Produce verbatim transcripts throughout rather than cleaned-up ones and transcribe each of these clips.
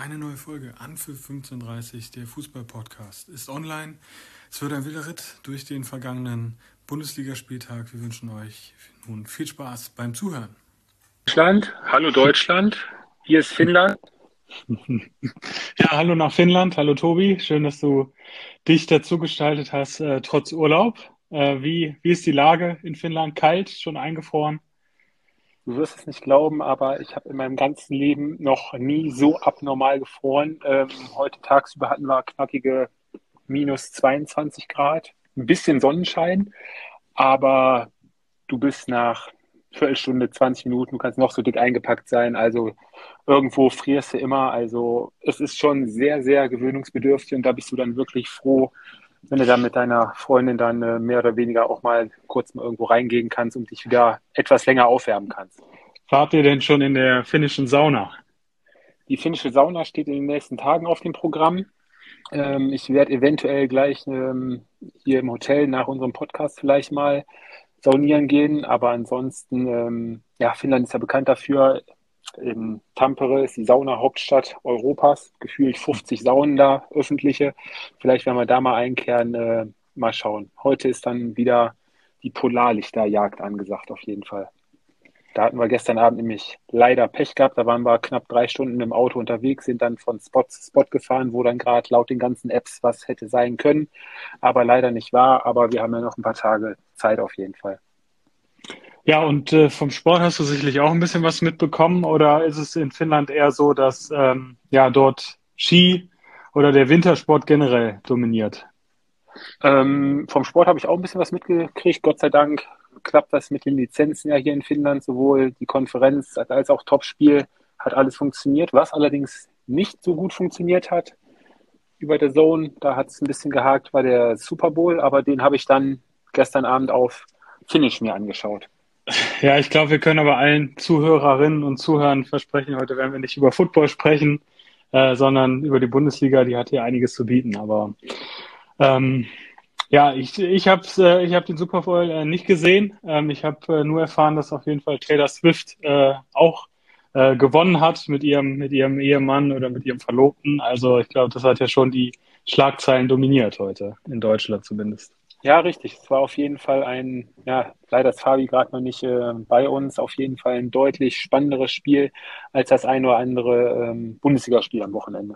Eine neue Folge Anpfiff fünfzehn Uhr dreißig, der Fußball-Podcast, ist online. Es wird ein wilder Ritt durch den vergangenen Bundesligaspieltag. Wir wünschen euch nun viel Spaß beim Zuhören. Deutschland, hallo Deutschland, hier ist Finnland. Ja, hallo nach Finnland, hallo Tobi, schön, dass du dich dazu gestaltet hast, äh, trotz Urlaub. Äh, wie, wie ist die Lage in Finnland? Kalt, schon eingefroren? Du wirst es nicht glauben, aber ich habe in meinem ganzen Leben noch nie so abnormal gefroren. Ähm, heute tagsüber hatten wir knackige minus zweiundzwanzig Grad, ein bisschen Sonnenschein, aber du bist nach Viertelstunde, zwanzig Minuten, du kannst noch so dick eingepackt sein, also irgendwo frierst du immer. Also es ist schon sehr, sehr gewöhnungsbedürftig und da bist du dann wirklich froh, wenn du dann mit deiner Freundin dann äh, mehr oder weniger auch mal kurz mal irgendwo reingehen kannst und dich wieder etwas länger aufwärmen kannst. Wart ihr denn schon in der finnischen Sauna? Die finnische Sauna steht in den nächsten Tagen auf dem Programm. Ähm, ich werde eventuell gleich ähm, hier im Hotel nach unserem Podcast vielleicht mal saunieren gehen, aber ansonsten, ähm, ja, Finnland ist ja bekannt dafür. In Tampere ist die Sauna-Hauptstadt Europas, gefühlt fünfzig Saunen da, öffentliche. Vielleicht werden wir da mal einkehren, äh, mal schauen. Heute ist dann wieder die Polarlichterjagd angesagt, auf jeden Fall. Da hatten wir gestern Abend nämlich leider Pech gehabt. Da waren wir knapp drei Stunden im Auto unterwegs, sind dann von Spot zu Spot gefahren, wo dann gerade laut den ganzen Apps was hätte sein können, aber leider nicht war. Aber wir haben ja noch ein paar Tage Zeit auf jeden Fall. Ja, und äh, vom Sport hast du sicherlich auch ein bisschen was mitbekommen, oder ist es in Finnland eher so, dass ähm, ja dort Ski oder der Wintersport generell dominiert? Ähm, vom Sport habe ich auch ein bisschen was mitgekriegt. Gott sei Dank klappt das mit den Lizenzen ja hier in Finnland. Sowohl die Konferenz als auch Topspiel hat alles funktioniert. Was allerdings nicht so gut funktioniert hat über der Zone, da hat es ein bisschen gehakt, war der Super Bowl, aber den habe ich dann gestern Abend auf Finnish mir angeschaut. Ja, ich glaube, wir können aber allen Zuhörerinnen und Zuhörern versprechen, heute werden wir nicht über Football sprechen, äh, sondern über die Bundesliga, die hat hier einiges zu bieten. Aber ähm, ja, ich, ich habe äh, ich hab den Super Bowl äh, nicht gesehen. Ähm, ich habe äh, nur erfahren, dass auf jeden Fall Taylor Swift äh, auch äh, gewonnen hat mit ihrem, mit ihrem Ehemann oder mit ihrem Verlobten. Also ich glaube, das hat ja schon die Schlagzeilen dominiert heute, in Deutschland zumindest. Ja, richtig. Es war auf jeden Fall ein, ja, leider ist Fabi gerade noch nicht äh, bei uns, auf jeden Fall ein deutlich spannenderes Spiel als das ein oder andere ähm, Bundesligaspiel am Wochenende.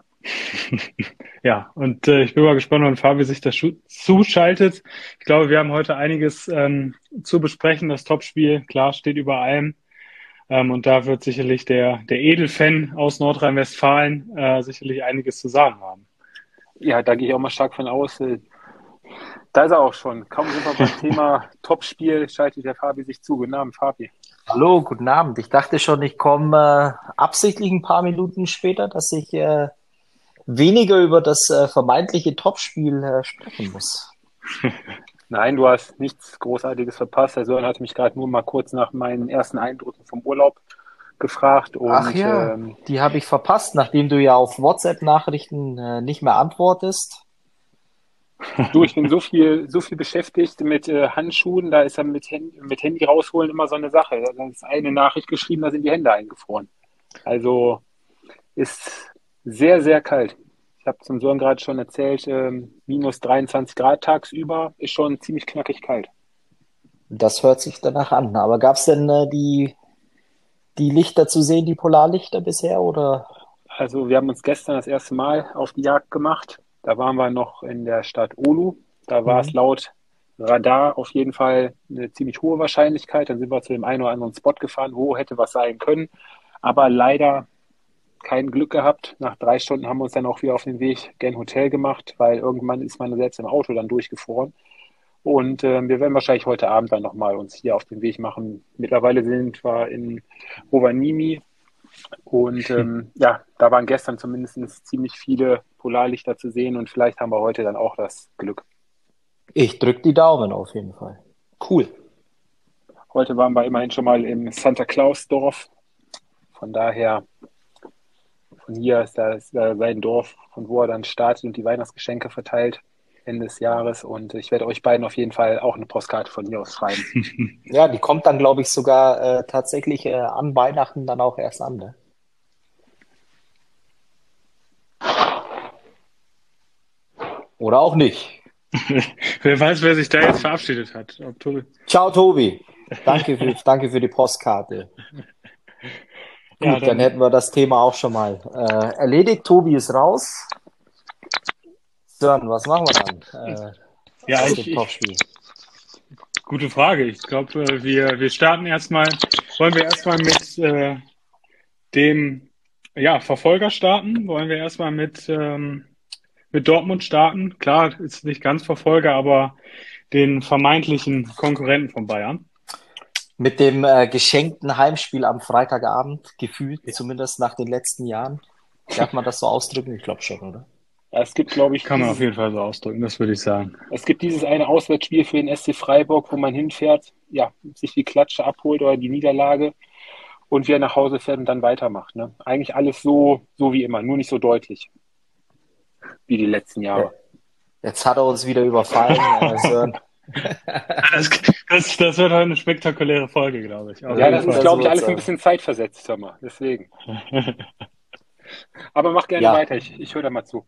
Ja, und äh, ich bin mal gespannt, wann Fabi sich da schu- zuschaltet. Ich glaube, wir haben heute einiges ähm, zu besprechen. Das Topspiel, klar, steht über allem. Ähm, und da wird sicherlich der, der Edelfan aus Nordrhein-Westfalen äh, sicherlich einiges zu sagen haben. Ja, da gehe ich auch mal stark von aus. Äh, Da ist er auch schon. Kaum sind wir beim Thema Topspiel, schaltet der Fabi sich zu. Guten Abend, Fabi. Hallo, guten Abend. Ich dachte schon, ich komme äh, absichtlich ein paar Minuten später, dass ich äh, weniger über das äh, vermeintliche Topspiel äh, sprechen muss. Nein, du hast nichts Großartiges verpasst. Der Sören hatte mich gerade nur mal kurz nach meinen ersten Eindrücken vom Urlaub gefragt Ach und ja, ähm, die habe ich verpasst, nachdem du ja auf WhatsApp-Nachrichten äh, nicht mehr antwortest. du, ich bin so viel, so viel beschäftigt mit äh, Handschuhen, da ist ja mit, Hand, mit Handy rausholen immer so eine Sache. Da ist eine Nachricht geschrieben, da sind die Hände eingefroren. Also ist sehr, sehr kalt. Ich habe zum Sören gerade schon erzählt, ähm, minus dreiundzwanzig Grad tagsüber ist schon ziemlich knackig kalt. Das hört sich danach an. Aber gab es denn äh, die, die Lichter zu sehen, die Polarlichter bisher, oder? Also wir haben uns gestern das erste Mal auf die Jagd gemacht. Da waren wir noch in der Stadt Oulu. Da war es Mhm. laut Radar auf jeden Fall eine ziemlich hohe Wahrscheinlichkeit. Dann sind wir zu dem einen oder anderen Spot gefahren, wo hätte was sein können. Aber leider kein Glück gehabt. Nach drei Stunden haben wir uns dann auch wieder auf den Weg gen Hotel gemacht, weil irgendwann ist man selbst im Auto dann durchgefroren. Und äh, wir werden wahrscheinlich heute Abend dann nochmal uns hier auf den Weg machen. Mittlerweile sind wir in Rovaniemi und ähm, ja, da waren gestern zumindest ziemlich viele Polarlichter zu sehen und vielleicht haben wir heute dann auch das Glück. Ich drück die Daumen auf jeden Fall. Cool. Heute waren wir immerhin schon mal im Santa Claus Dorf. Von daher, von hier ist das äh, sein Dorf, von wo er dann startet und die Weihnachtsgeschenke verteilt Ende des Jahres. Und ich werde euch beiden auf jeden Fall auch eine Postkarte von hier aus schreiben. Ja, die kommt dann, glaube ich, sogar äh, tatsächlich äh, an Weihnachten dann auch erst an, ne? Oder auch nicht. Wer weiß, wer sich da jetzt verabschiedet hat. Ob Tobi. Ciao, Tobi. Danke für, danke für die Postkarte. Ja, Gut, dann dann, hätten wir das Thema auch schon mal äh, erledigt. Tobi ist raus. Sören, was machen wir dann äh, ja, aus ich, dem ich, Topspiel? gute Frage. Ich glaube, äh, wir, wir starten erstmal, wollen wir erstmal mit äh, dem ja, Verfolger starten? Wollen wir erstmal mit, ähm, mit Dortmund starten? Klar, ist nicht ganz Verfolger, aber den vermeintlichen Konkurrenten von Bayern. Mit dem äh, geschenkten Heimspiel am Freitagabend, gefühlt, Ja. zumindest nach den letzten Jahren. Darf man das so ausdrücken? Ich glaube schon, oder? Ja, es gibt, glaube ich, Kann man auf dieses, jeden Fall so ausdrücken, das würde ich sagen. es gibt dieses eine Auswärtsspiel für den S C Freiburg, wo man hinfährt, ja, sich die Klatsche abholt oder die Niederlage und wieder nach Hause fährt und dann weitermacht. Ne? Eigentlich alles so, so wie immer, nur nicht so deutlich wie die letzten Ja, Jahre. jetzt hat er uns wieder überfallen, äh, Sören. Das, das, das wird heute eine spektakuläre Folge, glaube ich. Auf Ja, jeden das ist, Das Fall. glaube ich, wird's alles ein sein. bisschen zeitversetzt, sag mal. Deswegen. Aber mach gerne Ja, weiter, ich, ich höre da mal zu.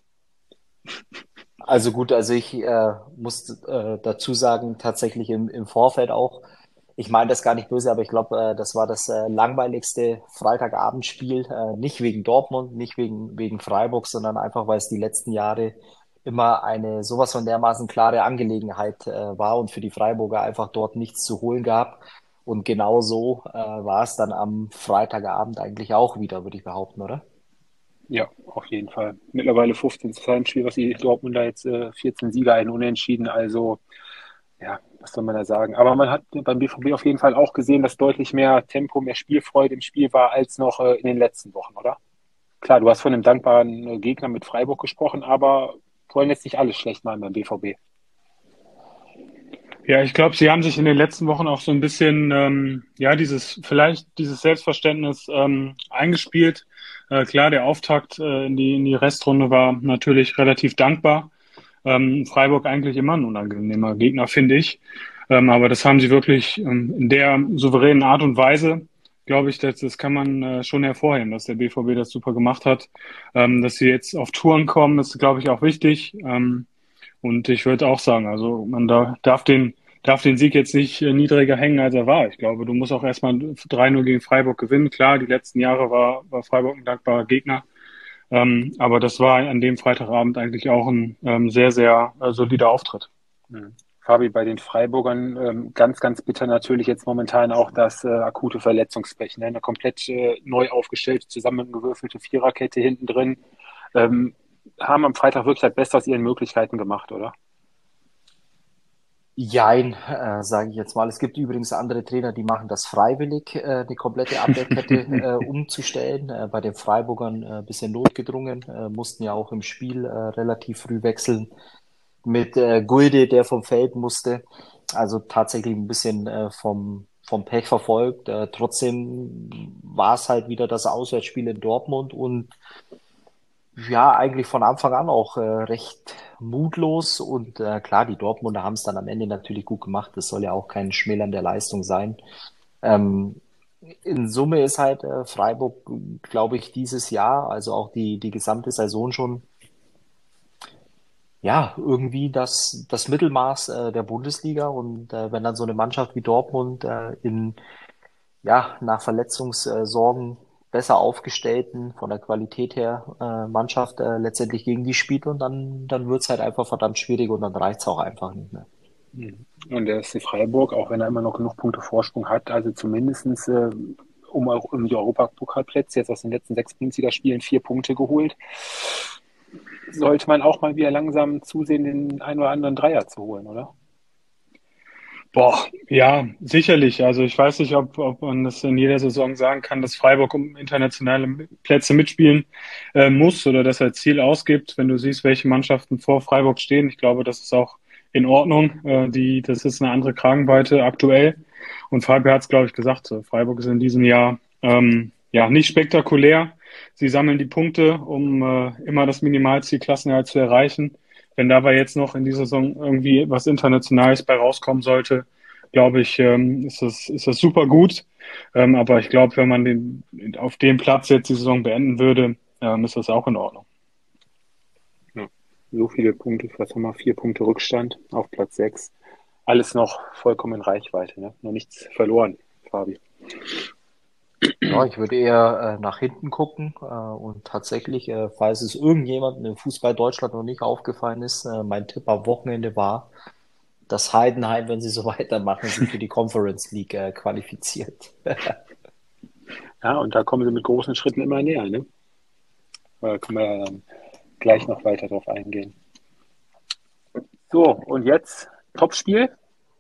also gut, also ich äh, muss äh, dazu sagen, tatsächlich im, im Vorfeld auch, ich meine das gar nicht böse, aber ich glaube, äh, das war das äh, langweiligste Freitagabendspiel, äh, nicht wegen Dortmund, nicht wegen, wegen Freiburg, sondern einfach, weil es die letzten Jahre immer eine sowas von dermaßen klare Angelegenheit äh, war und für die Freiburger einfach dort nichts zu holen gab. Und genau so äh, war es dann am Freitagabend eigentlich auch wieder, würde ich behaupten, oder? Ja, auf jeden Fall. Mittlerweile fünfzehn zu Heimspiel, was die Dortmunder jetzt äh, vierzehn Sieger, ein Unentschieden. Also, ja, was soll man da sagen? Aber man hat beim B V B auf jeden Fall auch gesehen, dass deutlich mehr Tempo, mehr Spielfreude im Spiel war als noch äh, in den letzten Wochen, oder? Klar, du hast von einem dankbaren äh, Gegner mit Freiburg gesprochen, aber wollen jetzt nicht alles schlecht machen beim B V B. Ja, ich glaube, sie haben sich in den letzten Wochen auch so ein bisschen, ähm, ja, dieses, vielleicht dieses Selbstverständnis ähm, eingespielt. Äh, klar, der Auftakt äh, in die, in die Restrunde war natürlich relativ dankbar. Ähm, Freiburg eigentlich immer ein unangenehmer Gegner, finde ich. Ähm, aber das haben sie wirklich ähm, in der souveränen Art und Weise, glaube ich, das, das kann man äh, schon hervorheben, dass der B V B das super gemacht hat. Ähm, dass sie jetzt auf Touren kommen, ist, glaube ich, auch wichtig. Ähm, und ich würde auch sagen, also man da, darf den, darf den Sieg jetzt nicht äh, niedriger hängen, als er war. Ich glaube, du musst auch erstmal drei null gegen Freiburg gewinnen. Klar, die letzten Jahre war, war Freiburg ein dankbarer Gegner. Ähm, aber das war an dem Freitagabend eigentlich auch ein ähm, sehr, sehr äh, solider Auftritt. Mhm. Fabi, bei den Freiburgern ähm, ganz, ganz bitter natürlich jetzt momentan auch das äh, akute Verletzungspech. Ne? Eine komplett äh, neu aufgestellte, zusammengewürfelte Viererkette hinten drin. Ähm, haben am Freitag wirklich das Beste aus ihren Möglichkeiten gemacht, oder? Jein, äh, sage ich jetzt mal. Es gibt übrigens andere Trainer, die machen das freiwillig, äh, die komplette Abwehrkette äh, umzustellen. Äh, bei den Freiburgern äh, bisschen notgedrungen, äh, mussten ja auch im Spiel äh, relativ früh wechseln mit äh, Gulde, der vom Feld musste. Also tatsächlich ein bisschen äh, vom, vom Pech verfolgt. Äh, trotzdem war es halt wieder das Auswärtsspiel in Dortmund und ja, eigentlich von Anfang an auch äh, recht mutlos und äh, klar, die Dortmunder haben es dann am Ende natürlich gut gemacht. Das soll ja auch kein Schmälern der Leistung sein. Ähm, in Summe ist halt äh, Freiburg, glaube ich, dieses Jahr, also auch die, die gesamte Saison schon, ja, irgendwie das, das Mittelmaß äh, der Bundesliga und äh, wenn dann so eine Mannschaft wie Dortmund äh, in ja, nach Verletzungssorgen besser aufgestellten, von der Qualität her, äh, Mannschaft äh, letztendlich gegen die spielt und dann, dann wird's halt einfach verdammt schwierig und dann reicht's auch einfach nicht mehr. Mhm. Und der S C Freiburg, auch wenn er immer noch genug Punkte Vorsprung hat, also zumindestens äh, um, Eu- um die Europapokalplätze jetzt aus den letzten sechs Bundesligaspielen vier Punkte geholt, sollte man auch mal wieder langsam zusehen, den einen oder anderen Dreier zu holen, oder? Boah, ja, sicherlich. Also ich weiß nicht, ob, ob man das in jeder Saison sagen kann, dass Freiburg um internationale Plätze mitspielen äh, muss oder dass er Ziel ausgibt. Wenn du siehst, welche Mannschaften vor Freiburg stehen, ich glaube, das ist auch in Ordnung. Äh, die, das ist eine andere Kragenweite aktuell. Und Freiburg hat es, glaube ich, gesagt. So, Freiburg ist in diesem Jahr ähm, ja nicht spektakulär. Sie sammeln die Punkte, um äh, immer das Minimalziel Klassenerhalt zu erreichen. Wenn dabei jetzt noch in dieser Saison irgendwie was Internationales bei rauskommen sollte, glaube ich, ähm, ist das, ist das super gut. Ähm, aber ich glaube, wenn man den, auf dem Platz jetzt die Saison beenden würde, ähm, ist das auch in Ordnung. Ja. so viele Punkte, was haben wir, vier Punkte Rückstand auf Platz sechs. Alles noch vollkommen in Reichweite, ne? Noch nichts verloren, Fabi. Ja, ich würde eher äh, nach hinten gucken äh, und tatsächlich, äh, falls es irgendjemandem im Fußball Deutschland noch nicht aufgefallen ist, äh, mein Tipp am Wochenende war, dass Heidenheim, wenn sie so weitermachen, sich für die Conference League äh, qualifiziert. Ja, und da kommen sie mit großen Schritten immer näher, ne? Da können wir ja dann gleich noch weiter drauf eingehen. So, und jetzt Topspiel.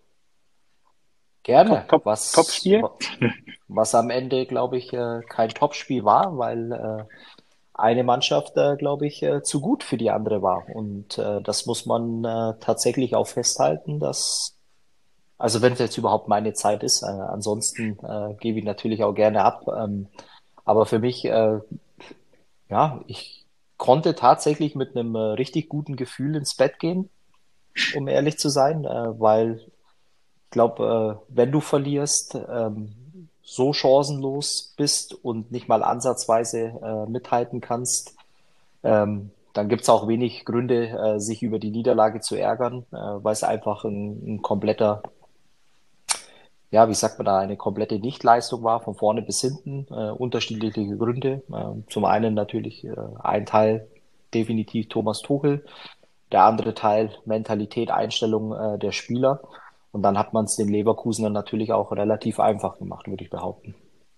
Gerne. Top, top, was, Topspiel. was am Ende, glaube ich, äh, kein Topspiel war, weil äh, eine Mannschaft, äh, glaube ich, äh, zu gut für die andere war. Und äh, das muss man äh, tatsächlich auch festhalten, dass, also wenn es jetzt überhaupt meine Zeit ist, äh, ansonsten äh, gebe ich natürlich auch gerne ab. Ähm, aber für mich, äh, ja, ich konnte tatsächlich mit einem äh, richtig guten Gefühl ins Bett gehen, um ehrlich zu sein, äh, weil ich glaube, äh, wenn du verlierst, ähm, so chancenlos bist und nicht mal ansatzweise äh, mithalten kannst, ähm, dann gibt's auch wenig Gründe, äh, sich über die Niederlage zu ärgern, äh, weil es einfach ein, ein kompletter, ja, wie sagt man da, eine komplette Nichtleistung war, von vorne bis hinten, äh, unterschiedliche Gründe. Äh, zum einen natürlich äh, ein Teil definitiv Thomas Tuchel, der andere Teil Mentalität, Einstellung äh, der Spieler. Und dann hat man es den Leverkusenern natürlich auch relativ einfach gemacht, würde ich behaupten.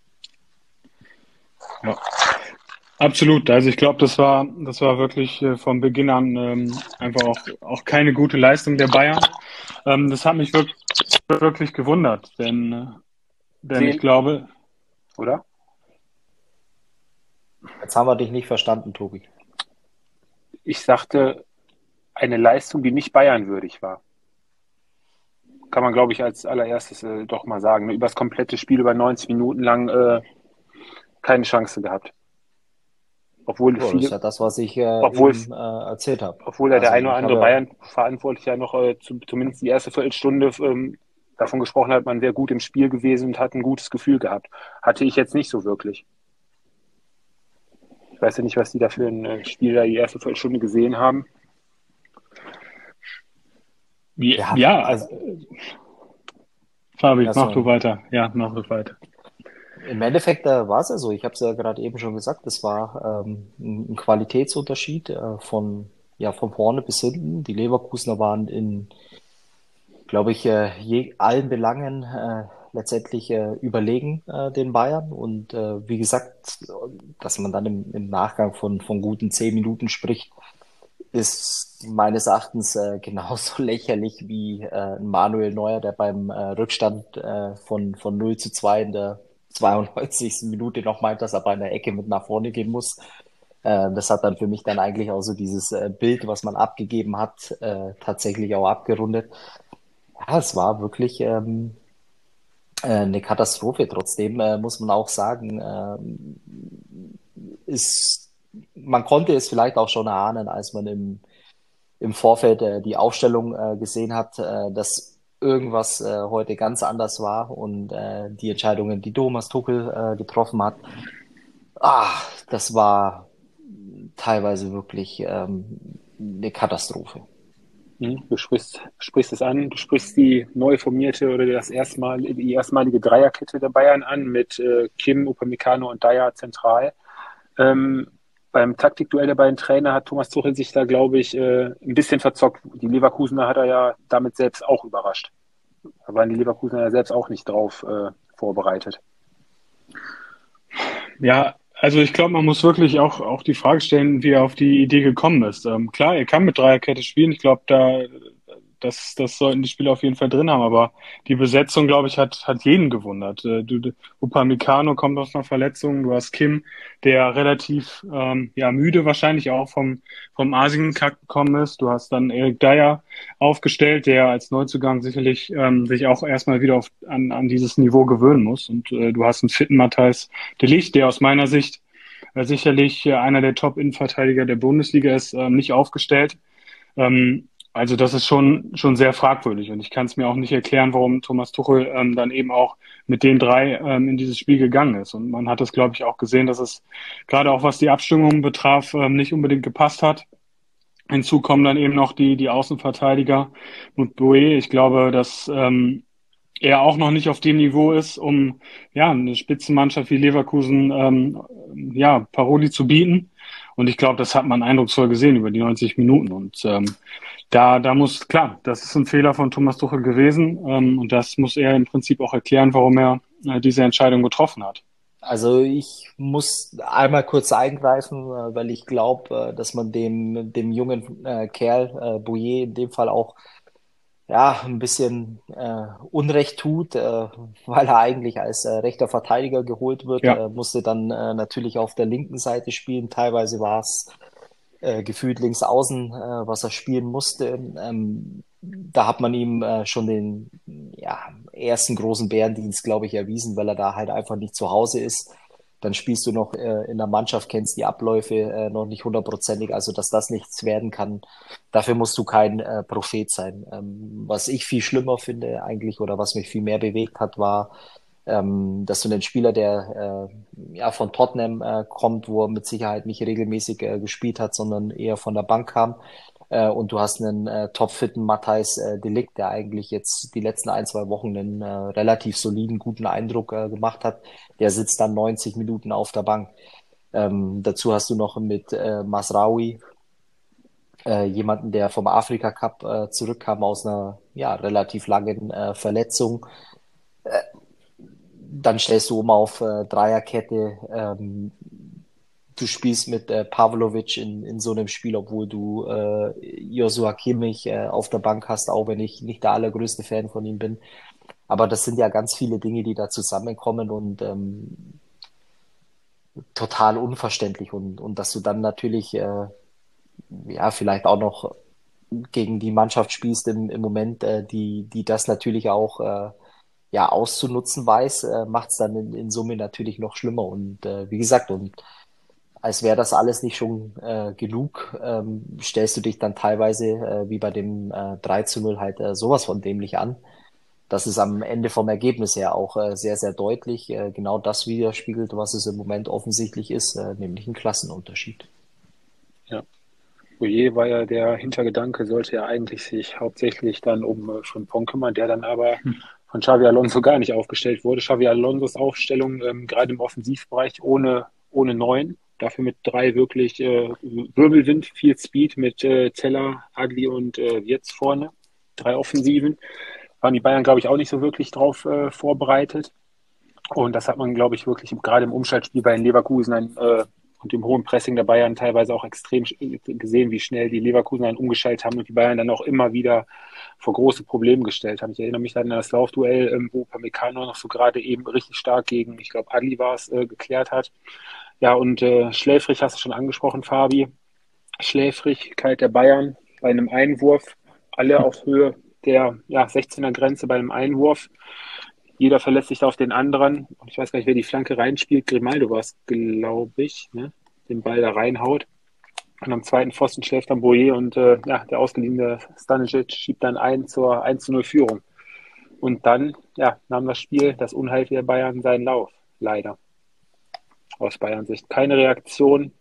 Ja, absolut. Also ich glaube, das war, das war wirklich äh, von Beginn an ähm, einfach auch, auch keine gute Leistung der Bayern. Ähm, das hat mich wirklich, wirklich gewundert, denn, äh, denn ich Sehen, glaube, oder? Jetzt haben wir dich nicht verstanden, Tobi. Ich sagte, eine Leistung, die nicht Bayern-würdig war. Kann man, glaube ich, als allererstes äh, doch mal sagen. Ne? Über das komplette Spiel, über neunzig Minuten lang äh, keine Chance gehabt. Obwohl So, das ist viele, ja das, was ich äh, obwohl, eben äh, erzählt habe. obwohl ja der Also eine oder ich habe andere ja, Bayern-Verantwortliche ja noch äh, zu, zumindest die erste Viertelstunde ähm, davon gesprochen hat, man wäre gut im Spiel gewesen und hat ein gutes Gefühl gehabt. Hatte ich jetzt nicht so wirklich. Ich weiß ja nicht, was die da für ein äh, Spiel da die erste Viertelstunde gesehen haben. wie- ja, ja, also, Fabi, ja, mach du so, weiter. Ja, mach du weiter. im Endeffekt äh, war es ja so. Ich habe es ja gerade eben schon gesagt, es war ähm, ein ein Qualitätsunterschied äh, von, ja, von vorne bis hinten. Die Leverkusener waren in, glaube ich, äh, je, allen Belangen äh, letztendlich äh, überlegen äh, den Bayern. Und äh, wie gesagt, dass man dann im, im Nachgang von, von guten zehn Minuten spricht, ist meines Erachtens äh, genauso lächerlich wie äh, Manuel Neuer, der beim äh, Rückstand äh, von, von null zu zwei in der zweiundneunzigsten Minute noch meint, dass er bei einer Ecke mit nach vorne gehen muss. Äh, das hat dann für mich dann eigentlich auch so dieses äh, Bild, was man abgegeben hat, äh, tatsächlich auch abgerundet. Ja, es war wirklich ähm, äh, eine Katastrophe. Trotzdem äh, muss man auch sagen, ähm, ist, man konnte es vielleicht auch schon erahnen, als man im, im Vorfeld äh, die Aufstellung äh, gesehen hat, äh, dass irgendwas äh, heute ganz anders war und äh, die Entscheidungen, die Thomas Tuchel äh, getroffen hat, ah, das war teilweise wirklich ähm, eine Katastrophe. Hm, Du sprichst, sprichst es an, du sprichst die neu formierte oder das erstmal, die erstmalige Dreierkette der Bayern an mit äh, Kim, Upamecano und Dyer zentral. Ähm, beim Taktikduell der beiden Trainer hat Thomas Tuchel sich da, glaube ich, äh, ein bisschen verzockt. Die Leverkusener hat er ja damit selbst auch überrascht. Da waren die Leverkusener ja selbst auch nicht drauf äh, vorbereitet. Ja, also ich glaube, man muss wirklich auch, auch die Frage stellen, wie er auf die Idee gekommen ist. Ähm, klar, er kann mit Dreierkette spielen. Ich glaube, da, das, das sollten die Spieler auf jeden Fall drin haben. Aber die Besetzung, glaube ich, hat, hat jeden gewundert. Äh, du, du- Upamecano kommt aus einer Verletzung. Du hast Kim, der relativ ähm, ja, müde wahrscheinlich auch vom, vom Asien-Kack gekommen ist. Du hast dann Eric Dyer aufgestellt, der als Neuzugang sicherlich ähm, sich auch erstmal wieder auf, an, an dieses Niveau gewöhnen muss. Und äh, du hast einen fitten Matthijs de Ligt, der aus meiner Sicht äh, sicherlich äh, einer der Top-Innenverteidiger der Bundesliga ist, ähm, nicht aufgestellt. Ähm, also das ist schon schon sehr fragwürdig und ich kann es mir auch nicht erklären, warum Thomas Tuchel ähm, dann eben auch mit den drei ähm, in dieses Spiel gegangen ist. Und man hat das, glaube ich, auch gesehen, dass es gerade auch was die Abstimmung betraf, ähm, nicht unbedingt gepasst hat. Hinzu kommen dann eben noch die, die Außenverteidiger mit Boe. Ich glaube, dass ähm, er auch noch nicht auf dem Niveau ist, um ja eine Spitzenmannschaft wie Leverkusen ähm, ja Paroli zu bieten. Und ich glaube, das hat man eindrucksvoll gesehen über die neunzig Minuten. Und ähm, da, da muss, klar, das ist ein Fehler von Thomas Tuchel gewesen. Ähm, und das muss er im Prinzip auch erklären, warum er äh, diese Entscheidung getroffen hat. Also ich muss einmal kurz eingreifen, äh, weil ich glaube, äh, dass man dem, dem jungen äh, Kerl, äh, Bouye, in dem Fall auch ja, ein bisschen äh, Unrecht tut, äh, weil er eigentlich als äh, rechter Verteidiger geholt wird, Ja, äh, musste dann äh, natürlich auf der linken Seite spielen. Teilweise war es äh, gefühlt links außen, äh, was er spielen musste. Ähm, da hat man ihm äh, schon den ja, ersten großen Bärendienst, glaube ich, erwiesen, weil er da halt einfach nicht zu Hause ist. Dann spielst du noch äh, in der Mannschaft, kennst die Abläufe äh, noch nicht hundertprozentig, also dass das nichts werden kann. Dafür musst du kein äh, Prophet sein. Ähm, was ich viel schlimmer finde eigentlich oder was mich viel mehr bewegt hat, war, ähm, dass du einen Spieler, der äh, ja von Tottenham äh, kommt, wo er mit Sicherheit nicht regelmäßig äh, gespielt hat, sondern eher von der Bank kam. Äh, und du hast einen äh, topfitten Matthijs äh, de Ligt, der eigentlich jetzt die letzten ein, zwei Wochen einen äh, relativ soliden, guten Eindruck äh, gemacht hat. Der sitzt dann neunzig Minuten auf der Bank. Ähm, dazu hast du noch mit äh, Masraoui äh, jemanden, der vom Afrika Cup äh, zurückkam aus einer ja, relativ langen äh, Verletzung. Dann stellst du um auf äh, Dreierkette. Ähm, du spielst mit äh, Pavlovic in, in so einem Spiel, obwohl du äh, Joshua Kimmich äh, auf der Bank hast, auch wenn ich nicht der allergrößte Fan von ihm bin. Aber das sind ja ganz viele Dinge, die da zusammenkommen und ähm, total unverständlich. Und, und dass du dann natürlich äh, ja vielleicht auch noch gegen die Mannschaft spielst im, im Moment, äh, die, die das natürlich auch äh, ja, auszunutzen weiß, äh, macht es dann in, in Summe natürlich noch schlimmer. Und äh, wie gesagt, und als wäre das alles nicht schon äh, genug, ähm, stellst du dich dann teilweise, äh, wie bei dem äh, drei zu null halt äh, sowas von dämlich an. Das ist am Ende vom Ergebnis her auch äh, sehr, sehr deutlich äh, genau das widerspiegelt, was es im Moment offensichtlich ist, äh, nämlich ein Klassenunterschied. Ja. Boye war ja der Hintergedanke, sollte ja eigentlich sich hauptsächlich dann um äh, Frimpong kümmern, der dann aber von Xavi Alonso gar nicht aufgestellt wurde. Xavi Alonsos Aufstellung ähm, gerade im Offensivbereich ohne, ohne Neun, dafür mit drei wirklich äh, Wirbelwind, viel Speed mit äh, Zeller, Agli und äh, Wirtz vorne, drei Offensiven. Waren die Bayern, glaube ich, auch nicht so wirklich drauf äh, vorbereitet. Und das hat man, glaube ich, wirklich gerade im Umschaltspiel bei den Leverkusen ein, äh, und dem hohen Pressing der Bayern teilweise auch extrem gesehen, wie schnell die Leverkusen dann umgeschaltet haben und die Bayern dann auch immer wieder vor große Probleme gestellt haben. Ich erinnere mich dann an das Laufduell, ähm, wo Upamecano noch so gerade eben richtig stark gegen, ich glaube, Agli war es, äh, geklärt hat. Ja, und äh, schläfrig hast du schon angesprochen, Fabi. Schläfrigkeit der Bayern bei einem Einwurf, alle auf Höhe der ja, sechzehner Grenze bei einem Einwurf. Jeder verlässt sich da auf den anderen. Und ich weiß gar nicht, wer die Flanke reinspielt. Grimaldo war es, glaube ich, ne? Den Ball da reinhaut. Und am zweiten Pfosten schläft dann Boye und äh, ja, der ausgeliehene Stanisic schiebt dann ein zur eins zu null Führung. Und dann ja, nahm das Spiel, das Unheil der Bayern, seinen Lauf. Leider. Aus Bayern Sicht. Keine Reaktion.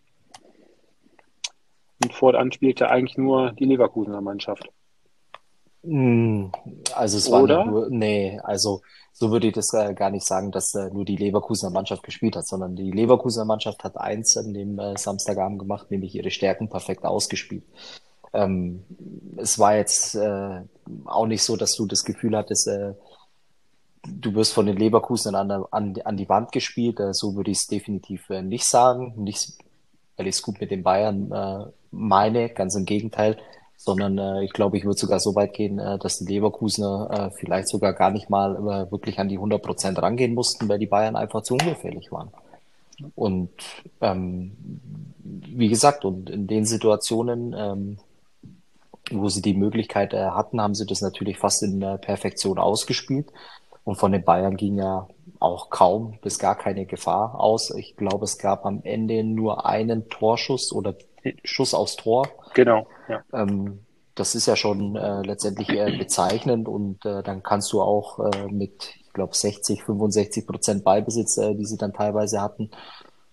Und fortan spielte eigentlich nur die Leverkusener Mannschaft. Mm, Also es war nicht Oder? nur, nee, also so würde ich das äh, gar nicht sagen, dass äh, nur die Leverkusener Mannschaft gespielt hat, sondern die Leverkusener Mannschaft hat eins an dem äh, Samstagabend gemacht, nämlich ihre Stärken perfekt ausgespielt. Ähm, Es war jetzt äh, auch nicht so, dass du das Gefühl hattest, äh, du wirst von den Leverkusenern an, der- an, an die Wand gespielt. Äh, so würde ich es definitiv äh, nicht sagen. Nicht, weil ich es gut mit den Bayern äh, meine, ganz im Gegenteil, sondern äh, ich glaube, ich würde sogar so weit gehen, äh, dass die Leverkusener äh, vielleicht sogar gar nicht mal äh, wirklich an die hundert Prozent rangehen mussten, weil die Bayern einfach zu ungefährlich waren. Und ähm, wie gesagt, und in den Situationen, ähm, wo sie die Möglichkeit äh, hatten, haben sie das natürlich fast in äh, Perfektion ausgespielt. Und von den Bayern ging ja auch kaum bis gar keine Gefahr aus. Ich glaube, es gab am Ende nur einen Torschuss oder Schuss aufs Tor. Genau, ja. Ähm, das ist ja schon äh, letztendlich äh, bezeichnend und äh, dann kannst du auch äh, mit, ich glaube, sechzig, fünfundsechzig Prozent Ballbesitz, äh, die sie dann teilweise hatten,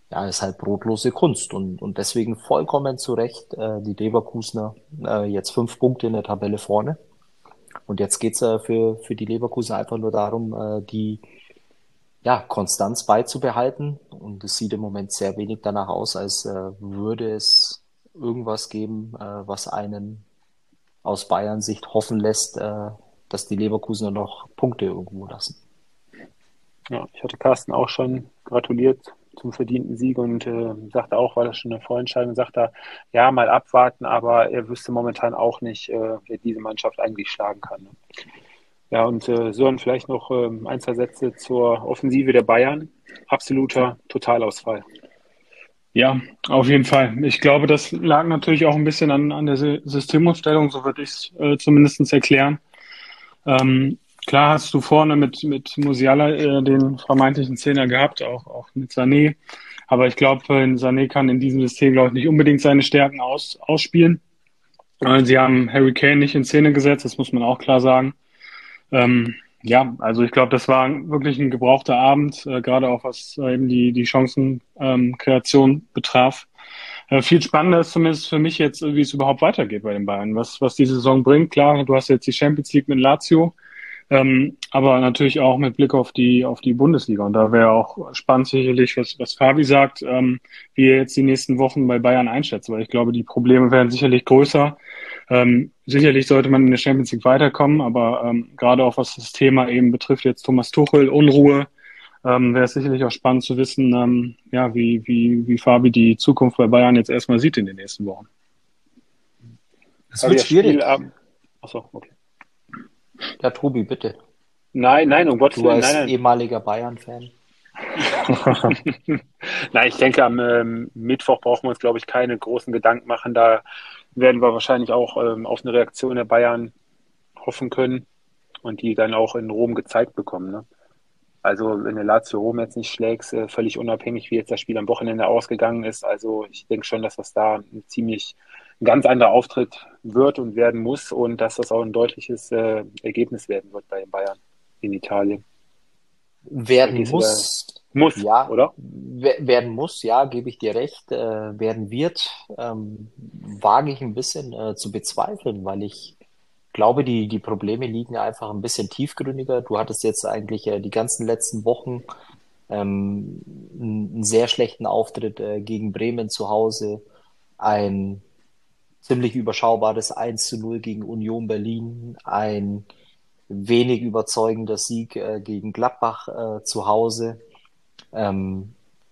ja, ist halt brotlose Kunst und, und deswegen vollkommen zu Recht äh, die Leverkusener äh, jetzt fünf Punkte in der Tabelle vorne. Und jetzt geht's äh, für, für die Leverkusener einfach nur darum, äh, die ja, Konstanz beizubehalten. Und es sieht im Moment sehr wenig danach aus, als äh, würde es irgendwas geben, äh, was einen aus Bayern Sicht hoffen lässt, äh, dass die Leverkusener noch Punkte irgendwo lassen. Ja, ich hatte Carsten auch schon gratuliert zum verdienten Sieg und äh, sagte auch, war das schon eine Vorentscheidung, sagt er, ja, mal abwarten, aber er wüsste momentan auch nicht, äh, wer diese Mannschaft eigentlich schlagen kann. Ne? Ja, und äh, Sören, vielleicht noch ähm, ein, zwei Sätze zur Offensive der Bayern. Absoluter Totalausfall. Ja, auf jeden Fall. Ich glaube, das lag natürlich auch ein bisschen an, an der Sy- Systemumstellung, so würde ich es äh, zumindest erklären. Ähm, klar hast du vorne mit, mit Musiala äh, den vermeintlichen Zehner gehabt, auch, auch mit Sané. Aber ich glaube, äh, Sané kann in diesem System, glaube ich, nicht unbedingt seine Stärken aus, ausspielen. Äh, Sie haben Harry Kane nicht in Szene gesetzt, das muss man auch klar sagen. Ähm, ja, also ich glaube, das war wirklich ein gebrauchter Abend, äh, gerade auch was äh, eben die, die Chancenkreation ähm, Kreation betraf. Äh, viel spannender ist zumindest für mich jetzt, äh, wie es überhaupt weitergeht bei den Bayern, was, was die Saison bringt. Klar, du hast jetzt die Champions League mit Lazio, ähm, aber natürlich auch mit Blick auf die, auf die Bundesliga. Und da wäre auch spannend sicherlich, was, was Fabi sagt, ähm, wie er jetzt die nächsten Wochen bei Bayern einschätzt, weil ich glaube, die Probleme werden sicherlich größer. Ähm, sicherlich sollte man in der Champions League weiterkommen, aber ähm, gerade auch was das Thema eben betrifft, jetzt Thomas Tuchel, Unruhe, ähm, wäre es sicherlich auch spannend zu wissen, ähm, ja, wie, wie, wie Fabi die Zukunft bei Bayern jetzt erstmal sieht in den nächsten Wochen. Es Weil wird wir das Spiel schwierig. am... Achso, okay. Ja, Tobi, bitte. Nein, nein, um Gottes Du Willen, als nein, nein. ehemaliger Bayern-Fan. Nein, ich denke, am ähm, Mittwoch brauchen wir uns, glaube ich, keine großen Gedanken machen. Da werden wir wahrscheinlich auch ähm, auf eine Reaktion der Bayern hoffen können und die dann auch in Rom gezeigt bekommen. Ne? Also wenn der Lazio Rom jetzt nicht schlägt, äh, völlig unabhängig, wie jetzt das Spiel am Wochenende ausgegangen ist. Also ich denke schon, dass das da ein ziemlich ein ganz anderer Auftritt wird und werden muss und dass das auch ein deutliches äh, Ergebnis werden wird bei den Bayern in Italien. Oder Werden gehst du da? muss, Muss, ja, oder? we- werden muss, ja, gebe ich dir recht. Äh, werden wird, ähm, wage ich ein bisschen äh, zu bezweifeln, weil ich glaube, die, die Probleme liegen einfach ein bisschen tiefgründiger. Du hattest jetzt eigentlich äh, die ganzen letzten Wochen ähm, einen, einen sehr schlechten Auftritt äh, gegen Bremen zu Hause, ein ziemlich überschaubares eins zu null gegen Union Berlin, ein wenig überzeugender Sieg äh, gegen Gladbach äh, zu Hause. Ähm,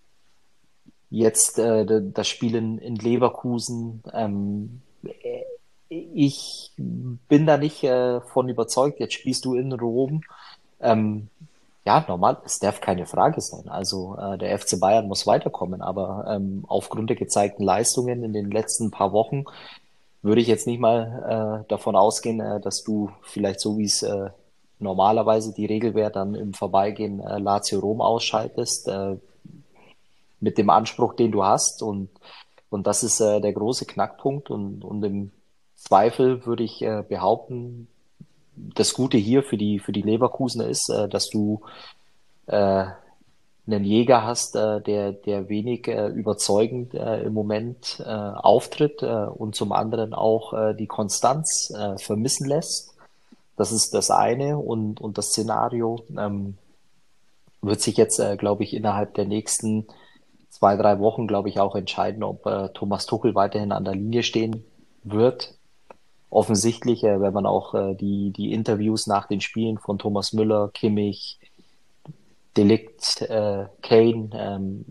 jetzt äh, d- das Spiel in, in Leverkusen. Ähm, äh, ich bin da nicht äh, von überzeugt. Jetzt spielst du in Rom. Ähm, ja, normal, es darf keine Frage sein. Also äh, der F C Bayern muss weiterkommen, aber ähm, aufgrund der gezeigten Leistungen in den letzten paar Wochen würde ich jetzt nicht mal äh, davon ausgehen, äh, dass du vielleicht so wie es äh, normalerweise die Regel wäre, dann im Vorbeigehen äh, Lazio Rom ausschaltest, äh, mit dem Anspruch, den du hast. Und, und das ist äh, der große Knackpunkt. Und, und im Zweifel würde ich äh, behaupten, das Gute hier für die, für die Leverkusener ist, äh, dass du äh, einen Jäger hast, äh, der, der wenig äh, überzeugend äh, im Moment äh, auftritt äh, und zum anderen auch äh, die Konstanz äh, vermissen lässt. Das ist das eine und, und das Szenario ähm, wird sich jetzt, äh, glaube ich, innerhalb der nächsten zwei, drei Wochen, glaube ich, auch entscheiden, ob äh, Thomas Tuchel weiterhin an der Linie stehen wird. Offensichtlich, äh, wenn man auch äh, die, die Interviews nach den Spielen von Thomas Müller, Kimmich, Delikt, äh, Kane, ähm,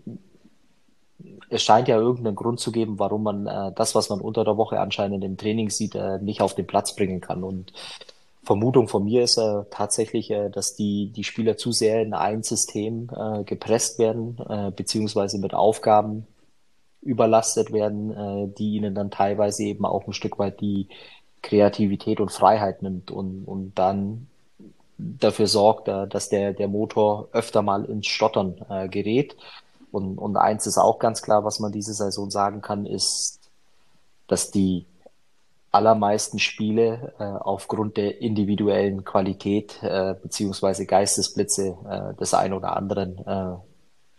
es scheint ja irgendeinen Grund zu geben, warum man äh, das, was man unter der Woche anscheinend im Training sieht, äh, nicht auf den Platz bringen kann. Und Vermutung von mir ist äh, tatsächlich, äh, dass die, die Spieler zu sehr in ein System äh, gepresst werden, äh, beziehungsweise mit Aufgaben überlastet werden, äh, die ihnen dann teilweise eben auch ein Stück weit die Kreativität und Freiheit nimmt und, und dann dafür sorgt, äh, dass der, der Motor öfter mal ins Stottern äh, gerät. Und, und eins ist auch ganz klar, was man diese Saison sagen kann, ist, dass die allermeisten Spiele äh, aufgrund der individuellen Qualität äh, beziehungsweise Geistesblitze äh, des einen oder anderen äh,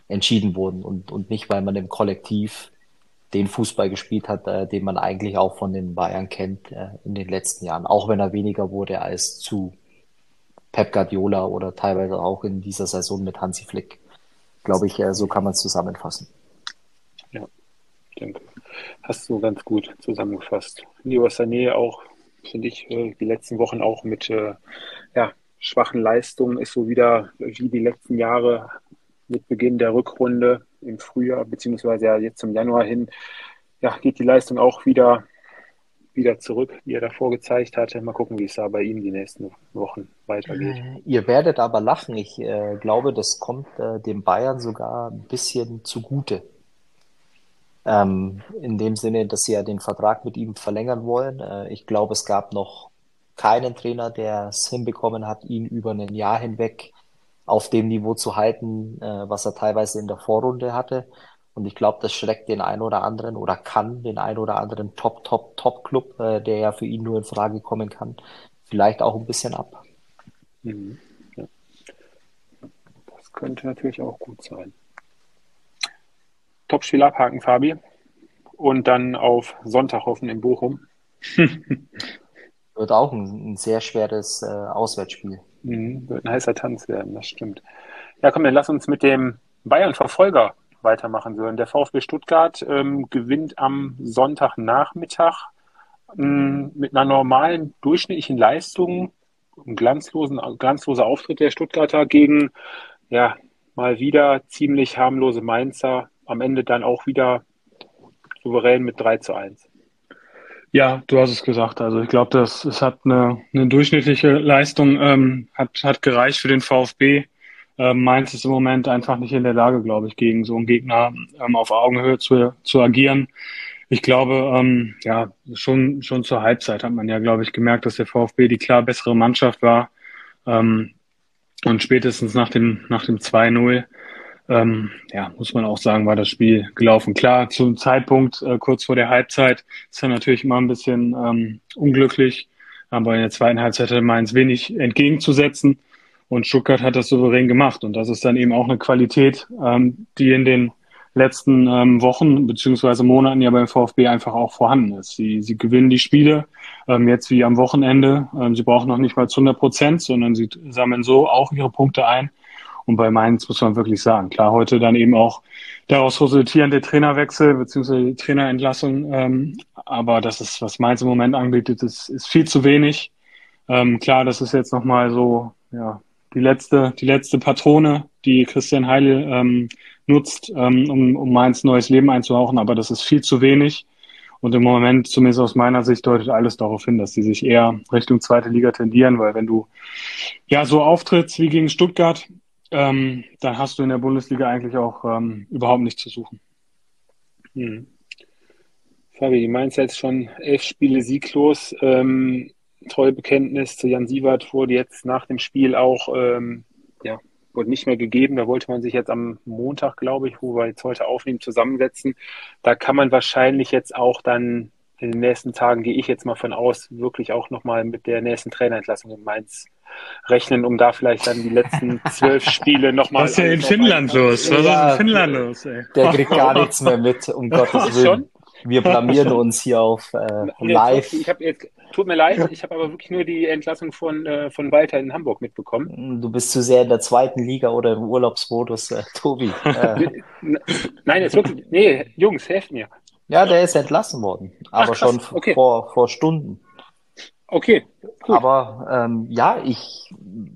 entschieden wurden und, und nicht, weil man im Kollektiv den Fußball gespielt hat, äh, den man eigentlich auch von den Bayern kennt äh, in den letzten Jahren, auch wenn er weniger wurde als zu Pep Guardiola oder teilweise auch in dieser Saison mit Hansi Flick. Glaube ich, äh, so kann man es zusammenfassen. Ja, ich denke, hast du ganz gut zusammengefasst. Leroy Sané auch, finde ich, äh, die letzten Wochen auch mit äh, ja, schwachen Leistungen ist so wieder wie die letzten Jahre mit Beginn der Rückrunde im Frühjahr, beziehungsweise ja jetzt zum Januar hin, ja, geht die Leistung auch wieder, wieder zurück, die er davor gezeigt hatte. Mal gucken, wie es da bei ihm die nächsten Wochen weitergeht. Äh, Ihr werdet aber lachen. Ich äh, glaube, das kommt äh, dem Bayern sogar ein bisschen zugute. Ähm, in dem Sinne, dass sie ja den Vertrag mit ihm verlängern wollen. Äh, ich glaube, es gab noch keinen Trainer, der es hinbekommen hat, ihn über ein Jahr hinweg auf dem Niveau zu halten, äh, was er teilweise in der Vorrunde hatte. Und ich glaube, das schreckt den einen oder anderen oder kann den einen oder anderen Top, Top, Top-Club, äh, der ja für ihn nur in Frage kommen kann, vielleicht auch ein bisschen ab. Mhm. Ja. Das könnte natürlich auch gut sein. Topspiel abhaken, Fabi. Und dann auf Sonntag hoffen in Bochum. Wird auch ein, ein sehr schweres äh, Auswärtsspiel. Mhm. Wird ein heißer Tanz werden, das stimmt. Ja, komm, dann lass uns mit dem Bayern-Verfolger weitermachen. So, der VfB Stuttgart ähm, gewinnt am Sonntagnachmittag ähm, mit einer normalen durchschnittlichen Leistung, ein glanzlosen, glanzloser Auftritt der Stuttgarter gegen, ja, mal wieder ziemlich harmlose Mainzer. Am Ende dann auch wieder souverän mit drei zu eins. Ja, du hast es gesagt. Also ich glaube, das es hat eine, eine durchschnittliche Leistung, ähm, hat, hat gereicht für den VfB. Ähm, Mainz ist im Moment einfach nicht in der Lage, glaube ich, gegen so einen Gegner ähm, auf Augenhöhe zu, zu agieren. Ich glaube, ähm, ja, schon, schon zur Halbzeit hat man ja, glaube ich, gemerkt, dass der VfB die klar bessere Mannschaft war. Ähm, und spätestens nach dem, nach dem zwei null ähm, ja, muss man auch sagen, war das Spiel gelaufen. Klar, zum Zeitpunkt äh, kurz vor der Halbzeit ist er natürlich immer ein bisschen ähm, unglücklich, aber in der zweiten Halbzeit hatte Mainz wenig entgegenzusetzen und Stuttgart hat das souverän gemacht und das ist dann eben auch eine Qualität, ähm, die in den letzten ähm, Wochen beziehungsweise Monaten ja beim VfB einfach auch vorhanden ist. Sie, sie gewinnen die Spiele, ähm, jetzt wie am Wochenende. Ähm, sie brauchen noch nicht mal zu hundert Prozent, sondern sie sammeln so auch ihre Punkte ein. Und bei Mainz muss man wirklich sagen, klar, heute dann eben auch daraus resultierende Trainerwechsel bzw. Trainerentlassung. Ähm, aber das ist, was Mainz im Moment anbietet, ist, ist viel zu wenig. Ähm, klar, das ist jetzt nochmal so, ja, die letzte, die letzte Patrone, die Christian Heidel ähm, nutzt, ähm, um, um Mainz neues Leben einzuhauchen. Aber das ist viel zu wenig. Und im Moment, zumindest aus meiner Sicht, deutet alles darauf hin, dass sie sich eher Richtung zweite Liga tendieren, weil wenn du ja so auftrittst wie gegen Stuttgart, ähm, dann hast du in der Bundesliga eigentlich auch ähm, überhaupt nichts zu suchen. Hm. Fabi, die Mainz jetzt schon elf Spiele sieglos. Ähm, Treuebekenntnis zu Jan Siewert wurde jetzt nach dem Spiel auch ähm, ja, wurde nicht mehr gegeben. Da wollte man sich jetzt am Montag, glaube ich, wo wir jetzt heute aufnehmen, zusammensetzen. Da kann man wahrscheinlich jetzt auch dann in den nächsten Tagen, gehe ich jetzt mal von aus, wirklich auch nochmal mit der nächsten Trainerentlassung in Mainz rechnen, um da vielleicht dann die letzten zwölf Spiele nochmal. Was ist denn in Finnland los? Was Ja, ist in Finnland los, ey? Der kriegt gar nichts mehr mit, um Gottes Willen. Schon? Wir blamieren uns hier auf äh, live. Ich hab jetzt, tut mir leid, ich habe aber wirklich nur die Entlassung von, äh, von Walter in Hamburg mitbekommen. Du bist zu sehr in der zweiten Liga oder im Urlaubsmodus, äh, Tobi. Äh, Nein, jetzt wirklich, nee, Jungs, helft mir. ja, der ist entlassen worden, aber Ach, krass, schon okay. vor, vor Stunden. Okay, gut. Aber ähm, ja, ich,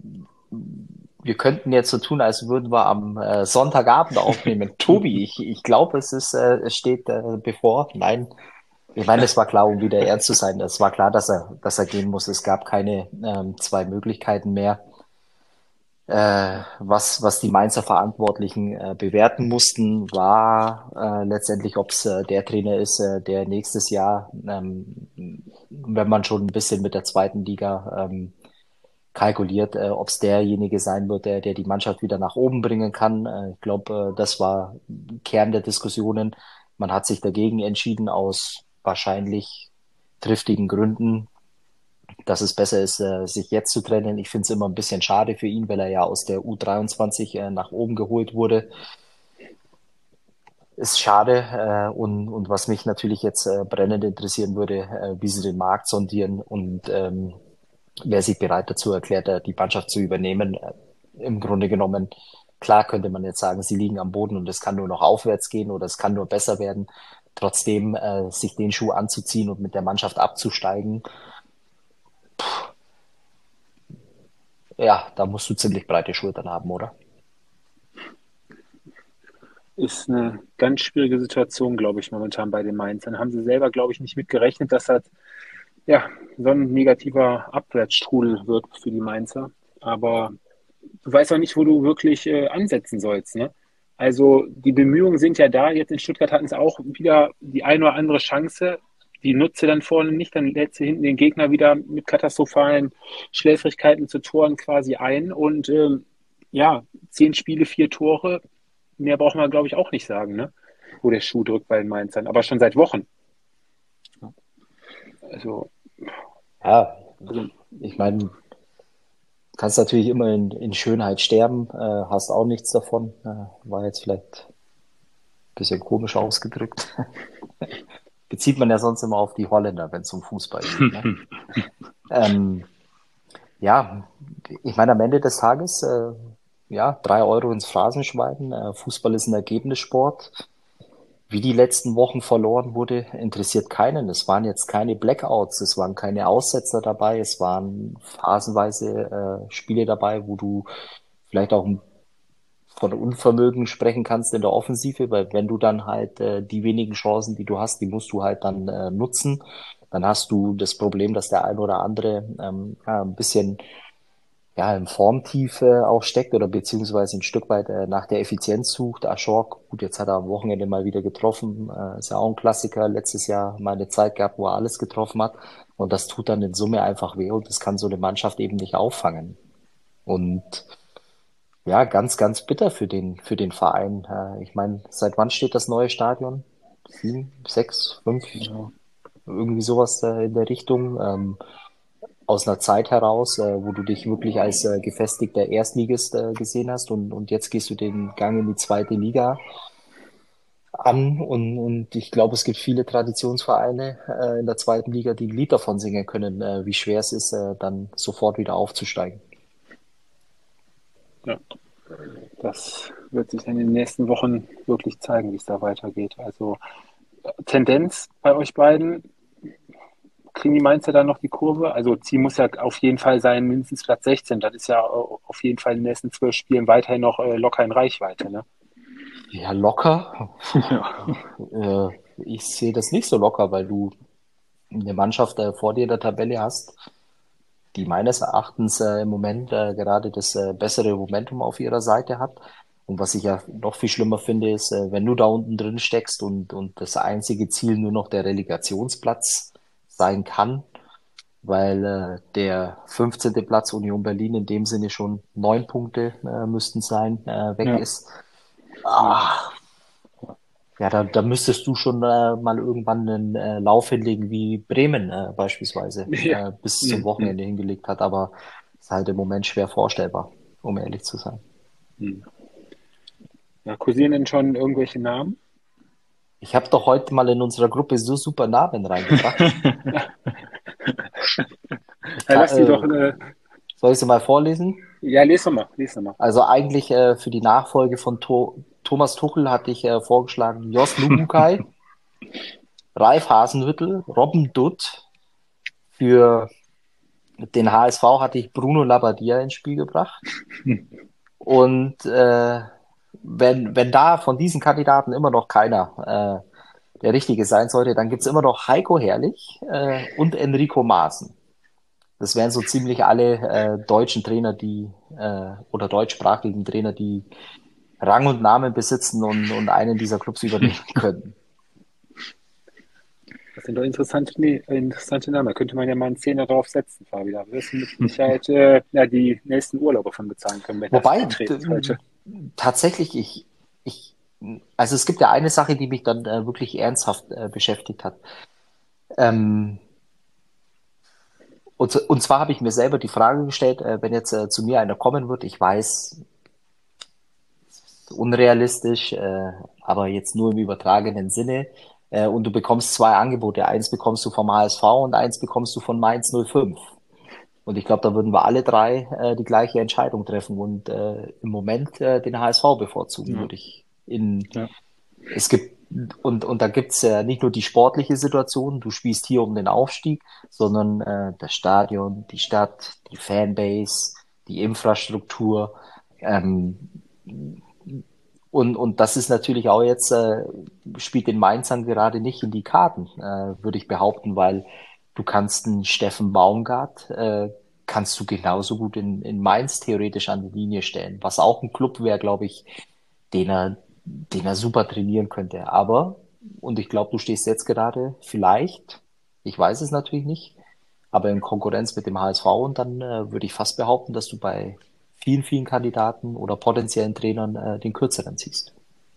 wir könnten jetzt so tun, als würden wir am äh, Sonntagabend aufnehmen. Tobi, ich, ich glaube, es ist, äh, es steht äh, bevor. Nein, ich meine, es war klar, um wieder ernst zu sein. Es war klar, dass er, dass er gehen muss. Es gab keine ähm, zwei Möglichkeiten mehr. Äh, was, was die Mainzer Verantwortlichen äh, bewerten mussten, war äh, letztendlich, ob es äh, der Trainer ist, äh, der nächstes Jahr, ähm, wenn man schon ein bisschen mit der zweiten Liga ähm, kalkuliert, äh, ob es derjenige sein wird, der, der die Mannschaft wieder nach oben bringen kann. Äh, ich glaube, äh, das war Kern der Diskussionen. Man hat sich dagegen entschieden aus wahrscheinlich triftigen Gründen, dass es besser ist, äh, sich jetzt zu trennen. Ich finde es immer ein bisschen schade für ihn, weil er ja aus der U dreiundzwanzig äh, nach oben geholt wurde. ist schade. Äh, und, und was mich natürlich jetzt äh, brennend interessieren würde, äh, wie sie den Markt sondieren und ähm, wer sich bereit dazu erklärt, äh, die Mannschaft zu übernehmen. Äh, im Grunde genommen, klar könnte man jetzt sagen, sie liegen am Boden und es kann nur noch aufwärts gehen oder es kann nur besser werden. Trotzdem äh, sich den Schuh anzuziehen und mit der Mannschaft abzusteigen, ja, da musst du ziemlich breite Schultern haben, oder? Ist eine ganz schwierige Situation, glaube ich, momentan bei den Mainzern. Haben sie selber, glaube ich, nicht mit gerechnet, dass das ja so ein negativer Abwärtsstrudel wird für die Mainzer. Aber du weißt auch nicht, wo du wirklich äh, ansetzen sollst, ne? Also die Bemühungen sind ja da. Jetzt in Stuttgart hatten sie auch wieder die eine oder andere Chance. Die nutze dann vorne nicht, dann lädt sie hinten den Gegner wieder mit katastrophalen Schläfrigkeiten zu Toren quasi ein. Und ähm, ja, zehn Spiele, vier Tore. Mehr braucht man, glaube ich, auch nicht sagen, ne? Wo der Schuh drückt bei den Mainzern. Aber schon seit Wochen. Also, Ja, also ich meine, kannst natürlich immer in, in Schönheit sterben, äh, hast auch nichts davon. Äh, war jetzt vielleicht ein bisschen komisch ausgedrückt. Bezieht man ja sonst immer auf die Holländer, wenn es um Fußball geht. Ne? ähm, ja, ich meine, am Ende des Tages, äh, ja, drei Euro ins Phrasenschwein. Äh, Fußball ist ein Ergebnissport. Wie die letzten Wochen verloren wurde, interessiert keinen. Es waren jetzt keine Blackouts, es waren keine Aussetzer dabei, es waren phasenweise äh, Spiele dabei, wo du vielleicht auch von Unvermögen sprechen kannst in der Offensive, weil wenn du dann halt äh, die wenigen Chancen, die du hast, die musst du halt dann äh, nutzen. Dann hast du das Problem, dass der ein oder andere ähm, ja, ein bisschen ja, im Formtief äh, auch steckt oder beziehungsweise ein Stück weit äh, nach der Effizienz sucht. Aschork, gut, jetzt hat er am Wochenende mal wieder getroffen, äh, ist ja auch ein Klassiker, letztes Jahr mal eine Zeit gehabt, wo er alles getroffen hat und das tut dann in Summe einfach weh und das kann so eine Mannschaft eben nicht auffangen. Und ja, ganz, ganz bitter für den, für den Verein. Äh, ich meine, seit wann steht das neue Stadion? Sieben, sechs, fünf, genau. irgendwie sowas äh, in der Richtung. Ähm, aus einer Zeit heraus, äh, wo du dich wirklich als äh, gefestigter Erstligist äh, gesehen hast und, und jetzt gehst du den Gang in die zweite Liga an und, und ich glaube, es gibt viele Traditionsvereine äh, in der zweiten Liga, die ein Lied davon singen können, äh, wie schwer es ist, äh, dann sofort wieder aufzusteigen. Ja, das wird sich dann in den nächsten Wochen wirklich zeigen, wie es da weitergeht. Also Tendenz bei euch beiden, kriegen die Mainzer dann noch die Kurve? Also Ziel muss ja auf jeden Fall sein, mindestens Platz sechzehn. Das ist ja auf jeden Fall in den nächsten zwölf Spielen weiterhin noch äh, locker in Reichweite, ne? Ja, locker. äh, ich sehe das nicht so locker, weil du eine Mannschaft äh, vor dir in der Tabelle hast, die meines Erachtens äh, im Moment äh, gerade das äh, bessere Momentum auf ihrer Seite hat. Und was ich ja noch viel schlimmer finde, ist, äh, wenn du da unten drin steckst und, und das einzige Ziel nur noch der Relegationsplatz sein kann, weil äh, der fünfzehnte Platz Union Berlin in dem Sinne schon neun Punkte äh, müssten sein, äh, weg Ja. ist. Ah, ja, da, da müsstest du schon äh, mal irgendwann einen äh, Lauf hinlegen, wie Bremen äh, beispielsweise Ja. äh, bis zum Mhm. Wochenende hingelegt hat, aber ist halt im Moment schwer vorstellbar, um ehrlich zu sein. Mhm. Ja, kursieren denn schon irgendwelche Namen? Ich habe doch heute mal in unserer Gruppe so super Namen reingebracht. Ja, lass die Ka- doch. äh, Äh, soll ich sie mal vorlesen? ja, les doch mal, les doch mal. Also eigentlich äh, für die Nachfolge von to Thomas Tuchel hatte ich äh, vorgeschlagen Jos Luhukai, Ralf Hasenhüttl, Robben Dutt. Für den H S V hatte ich Bruno Labbadia ins Spiel gebracht. Und äh, wenn, wenn da von diesen Kandidaten immer noch keiner äh, der Richtige sein sollte, dann gibt's immer noch Heiko Herrlich äh, und Enrico Maaßen. Das wären so ziemlich alle äh, deutschen Trainer, die äh, oder deutschsprachigen Trainer, die Rang und Namen besitzen und, und einen dieser Clubs übernehmen können. Das sind doch interessante, nee, interessante Namen. Da könnte man ja mal einen Zehner drauf setzen, Fabi. Da wirst du mit Sicherheit äh, ja, die nächsten Urlaube von bezahlen können, wenn das Wobei, eintreten sollte. tatsächlich, ich, ich, also es gibt ja eine Sache, die mich dann äh, wirklich ernsthaft äh, beschäftigt hat. Ähm, und, und zwar habe ich mir selber die Frage gestellt, äh, wenn jetzt äh, zu mir einer kommen wird, ich weiß, unrealistisch, äh, aber jetzt nur im übertragenen Sinne. Äh, und du bekommst zwei Angebote. Eins bekommst du vom H S V und eins bekommst du von Mainz null fünf. Und ich glaube, da würden wir alle drei äh, die gleiche Entscheidung treffen und äh, im Moment äh, den H S V bevorzugen, Ja. würde ich. In, Ja. Es gibt und und da gibt's ja nicht nur die sportliche Situation, du spielst hier um den Aufstieg, sondern äh, das Stadion, die Stadt, die Fanbase, die Infrastruktur. Ähm, und und das ist natürlich auch jetzt äh, spielt den Mainzern gerade nicht in die Karten, äh, würde ich behaupten, weil du kannst einen Steffen Baumgart äh, kannst du genauso gut in, in Mainz theoretisch an die Linie stellen, was auch ein Club wäre, glaube ich, den er, den er super trainieren könnte. Aber, und ich glaube, du stehst jetzt gerade vielleicht, ich weiß es natürlich nicht, aber in Konkurrenz mit dem H S V und dann äh, würde ich fast behaupten, dass du bei vielen, vielen Kandidaten oder potenziellen Trainern äh, den kürzeren ziehst.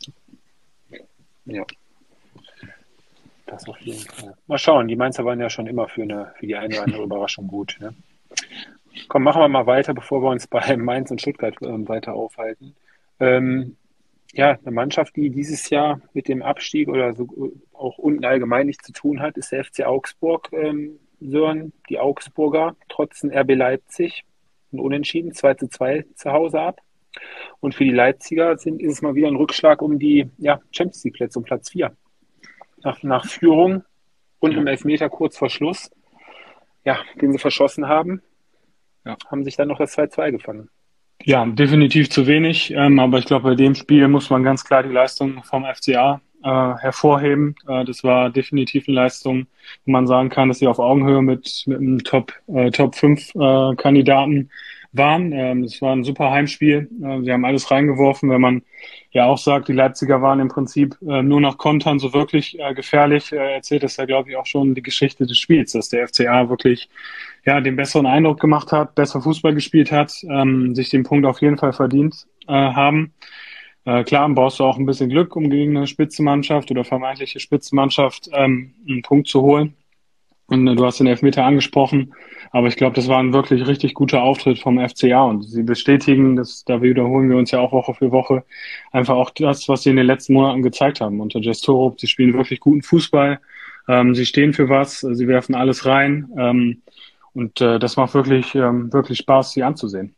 Ja, das auf jeden Fall. Mal schauen, die Mainzer waren ja schon immer für, eine, für die eine oder andere Überraschung gut. Ne? Komm, machen wir mal weiter, bevor wir uns bei Mainz und Stuttgart ähm, weiter aufhalten. Ähm, ja, eine Mannschaft, die dieses Jahr mit dem Abstieg oder so auch unten allgemein nichts zu tun hat, ist der F C Augsburg. Ähm, Sören, die Augsburger, trotz R B Leipzig, ein Unentschieden, zwei zu zwei zu Hause ab. Und für die Leipziger sind, ist es mal wieder ein Rückschlag um die ja, Champions League Plätze, um Platz vier. Nach, nach Führung und Ja. einem Elfmeter kurz vor Schluss, ja, den sie verschossen haben, Ja. haben sich dann noch das zwei zwei gefangen. Ja, definitiv zu wenig. Ähm, aber ich glaube, bei dem Spiel muss man ganz klar die Leistung vom F C A äh, hervorheben. Äh, das war definitiv eine Leistung, wo man sagen kann, dass sie auf Augenhöhe mit, mit einem Top, äh, Top fünf äh, Kandidaten waren. Ähm, es war ein super Heimspiel. Äh, sie haben alles reingeworfen. Wenn man ja auch sagt, die Leipziger waren im Prinzip äh, nur nach Kontern so wirklich äh, gefährlich, äh, erzählt das ja, glaube ich, auch schon die Geschichte des Spiels, dass der F C A wirklich ja, den besseren Eindruck gemacht hat, besser Fußball gespielt hat, ähm, sich den Punkt auf jeden Fall verdient äh, haben. Äh, klar, brauchst du auch ein bisschen Glück, um gegen eine Spitzenmannschaft oder vermeintliche Spitzenmannschaft ähm, einen Punkt zu holen. Und äh, du hast den Elfmeter angesprochen, aber ich glaube, das war ein wirklich richtig guter Auftritt vom F C A und sie bestätigen, das, da wiederholen wir uns ja auch Woche für Woche, einfach auch das, was sie in den letzten Monaten gezeigt haben. Unter Jess Torup, sie spielen wirklich guten Fußball, ähm, sie stehen für was, sie werfen alles rein. Ähm, Und äh, das macht wirklich, ähm, wirklich Spaß, sie anzusehen.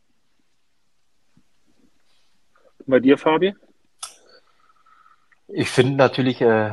Bei dir, Fabi? Ich finde natürlich äh,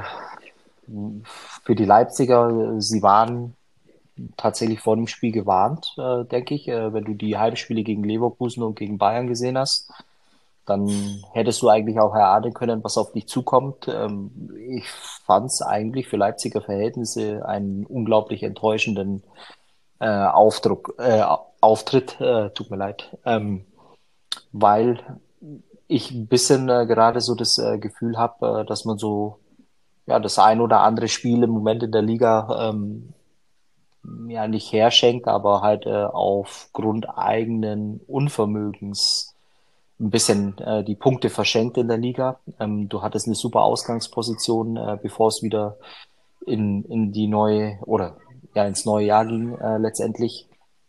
für die Leipziger, sie waren tatsächlich vor dem Spiel gewarnt, äh, denke ich. Äh, wenn du die Heimspiele gegen Leverkusen und gegen Bayern gesehen hast, dann hättest du eigentlich auch erahnen können, was auf dich zukommt. Ähm, ich fand es eigentlich für Leipziger Verhältnisse einen unglaublich enttäuschenden äh, Aufdruck, äh, Auftritt, äh, tut mir leid, ähm, weil ich ein bisschen äh, gerade so das äh, Gefühl habe, äh, dass man so ja das ein oder andere Spiel im Moment in der Liga ähm, ja nicht herschenkt, aber halt äh, aufgrund eigenen Unvermögens ein bisschen äh, die Punkte verschenkt in der Liga. Ähm, du hattest eine super Ausgangsposition, äh, bevor es wieder in, in die neue oder ja ins neue Jahr ging äh, letztendlich.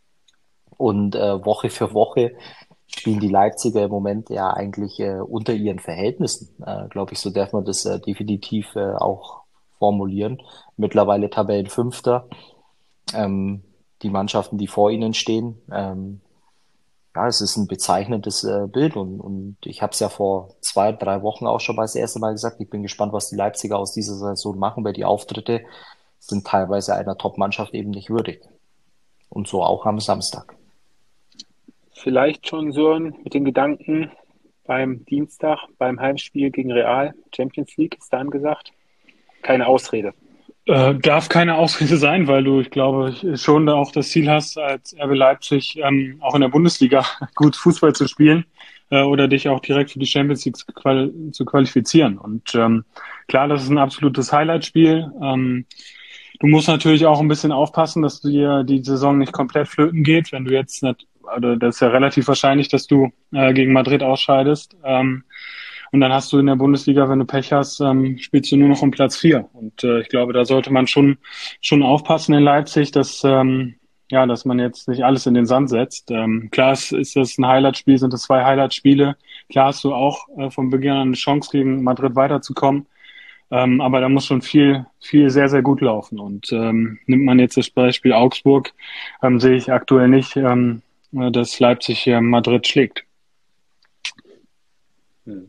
Und äh, Woche für Woche spielen die Leipziger im Moment ja eigentlich äh, unter ihren Verhältnissen, äh, glaube ich. So darf man das äh, definitiv äh, auch formulieren. Mittlerweile Tabellenfünfter. Ähm, die Mannschaften, die vor ihnen stehen, ähm, ja, es ist ein bezeichnendes äh, Bild und, und ich habe es ja vor zwei, drei Wochen auch schon mal das erste Mal gesagt. Ich bin gespannt, was die Leipziger aus dieser Saison machen, weil die Auftritte sind teilweise einer Top-Mannschaft eben nicht würdig. Und so auch am Samstag. Vielleicht schon, Sören, mit den Gedanken beim Dienstag, beim Heimspiel gegen Real, Champions League ist da angesagt. Keine Ausrede. Äh, darf keine Ausrede sein, weil du, ich glaube, schon da auch das Ziel hast, als R B Leipzig ähm, auch in der Bundesliga gut Fußball zu spielen äh, oder dich auch direkt für die Champions League zu, quali zu qualifizieren. Und ähm, klar, das ist ein absolutes Highlight-Spiel. Ähm, du musst natürlich auch ein bisschen aufpassen, dass dir die Saison nicht komplett flöten geht, wenn du jetzt nicht, oder das ist ja relativ wahrscheinlich, dass du äh, gegen Madrid ausscheidest. Ähm, Und dann hast du in der Bundesliga, wenn du Pech hast, ähm, spielst du nur noch um Platz vier. Und äh, ich glaube, da sollte man schon schon aufpassen in Leipzig, dass ähm, ja, dass man jetzt nicht alles in den Sand setzt. Ähm, klar ist, ist das ein Highlight-Spiel, sind das zwei Highlight-Spiele. Klar hast du auch äh, von Beginn an eine Chance, gegen Madrid weiterzukommen. Ähm, aber da muss schon viel, viel sehr, sehr gut laufen. Und ähm, nimmt man jetzt das Beispiel Augsburg, ähm, sehe ich aktuell nicht, ähm, äh, dass Leipzig hier Madrid schlägt. Hm.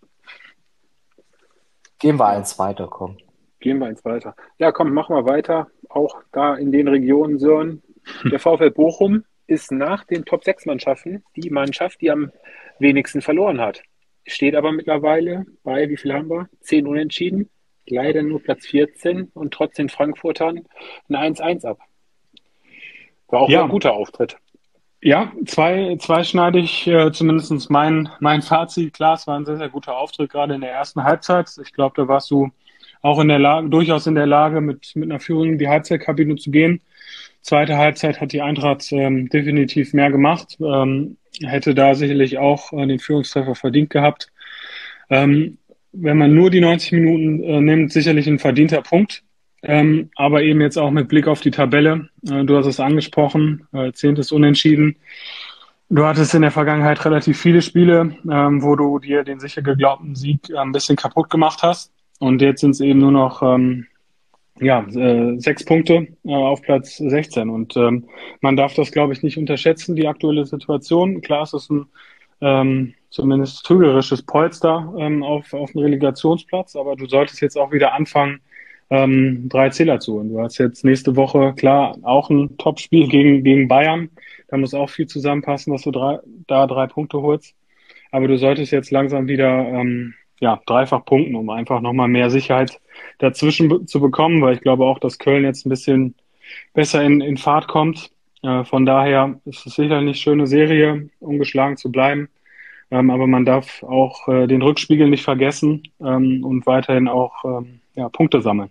Gehen wir Ja, eins weiter, komm. gehen wir eins weiter. Ja, komm, machen wir weiter. Auch da in den Regionen, Sören. Der VfL Bochum ist nach den Top sechs Mannschaften die Mannschaft, die am wenigsten verloren hat. Steht aber mittlerweile bei, wie viel haben wir? Zehn Unentschieden. Leider nur Platz vierzehn und trotz den Frankfurtern ein eins eins ab. War auch ein Ja, guter Auftritt. ja, zwei, zweischneidig, äh, zumindest mein, mein Fazit. Klar, es war ein sehr, sehr guter Auftritt, gerade in der ersten Halbzeit. Ich glaube, da warst du auch in der Lage, durchaus in der Lage, mit, mit einer Führung in die Halbzeitkabine zu gehen. Zweite Halbzeit hat die Eintracht ähm, definitiv mehr gemacht, ähm, hätte da sicherlich auch äh, den Führungstreffer verdient gehabt. Ähm, wenn man nur die neunzig Minuten äh, nimmt, sicherlich ein verdienter Punkt. Ähm, aber eben jetzt auch mit Blick auf die Tabelle. Äh, du hast es angesprochen, äh, zehntes Unentschieden. Du hattest in der Vergangenheit relativ viele Spiele, ähm, wo du dir den sicher geglaubten Sieg äh, ein bisschen kaputt gemacht hast. Und jetzt sind es eben nur noch ähm, ja, äh, sechs Punkte äh, auf Platz sechzehn. Und ähm, man darf das, glaube ich, nicht unterschätzen, die aktuelle Situation. Klar, es ist ein ähm, zumindest trügerisches Polster ähm, auf, auf dem Relegationsplatz, aber du solltest jetzt auch wieder anfangen, ähm, drei Zähler zu holen. Du hast jetzt nächste Woche, klar, auch ein Topspiel gegen, gegen Bayern. Da muss auch viel zusammenpassen, dass du drei, da drei Punkte holst. Aber du solltest jetzt langsam wieder ähm, ja, dreifach punkten, um einfach nochmal mehr Sicherheit dazwischen be zu bekommen, weil ich glaube auch, dass Köln jetzt ein bisschen besser in, in Fahrt kommt. Äh, von daher ist es sicher eine schöne Serie, ungeschlagen zu bleiben. Ähm, aber man darf auch äh, den Rückspiegel nicht vergessen ähm, und weiterhin auch ähm, ja, Punkte sammeln.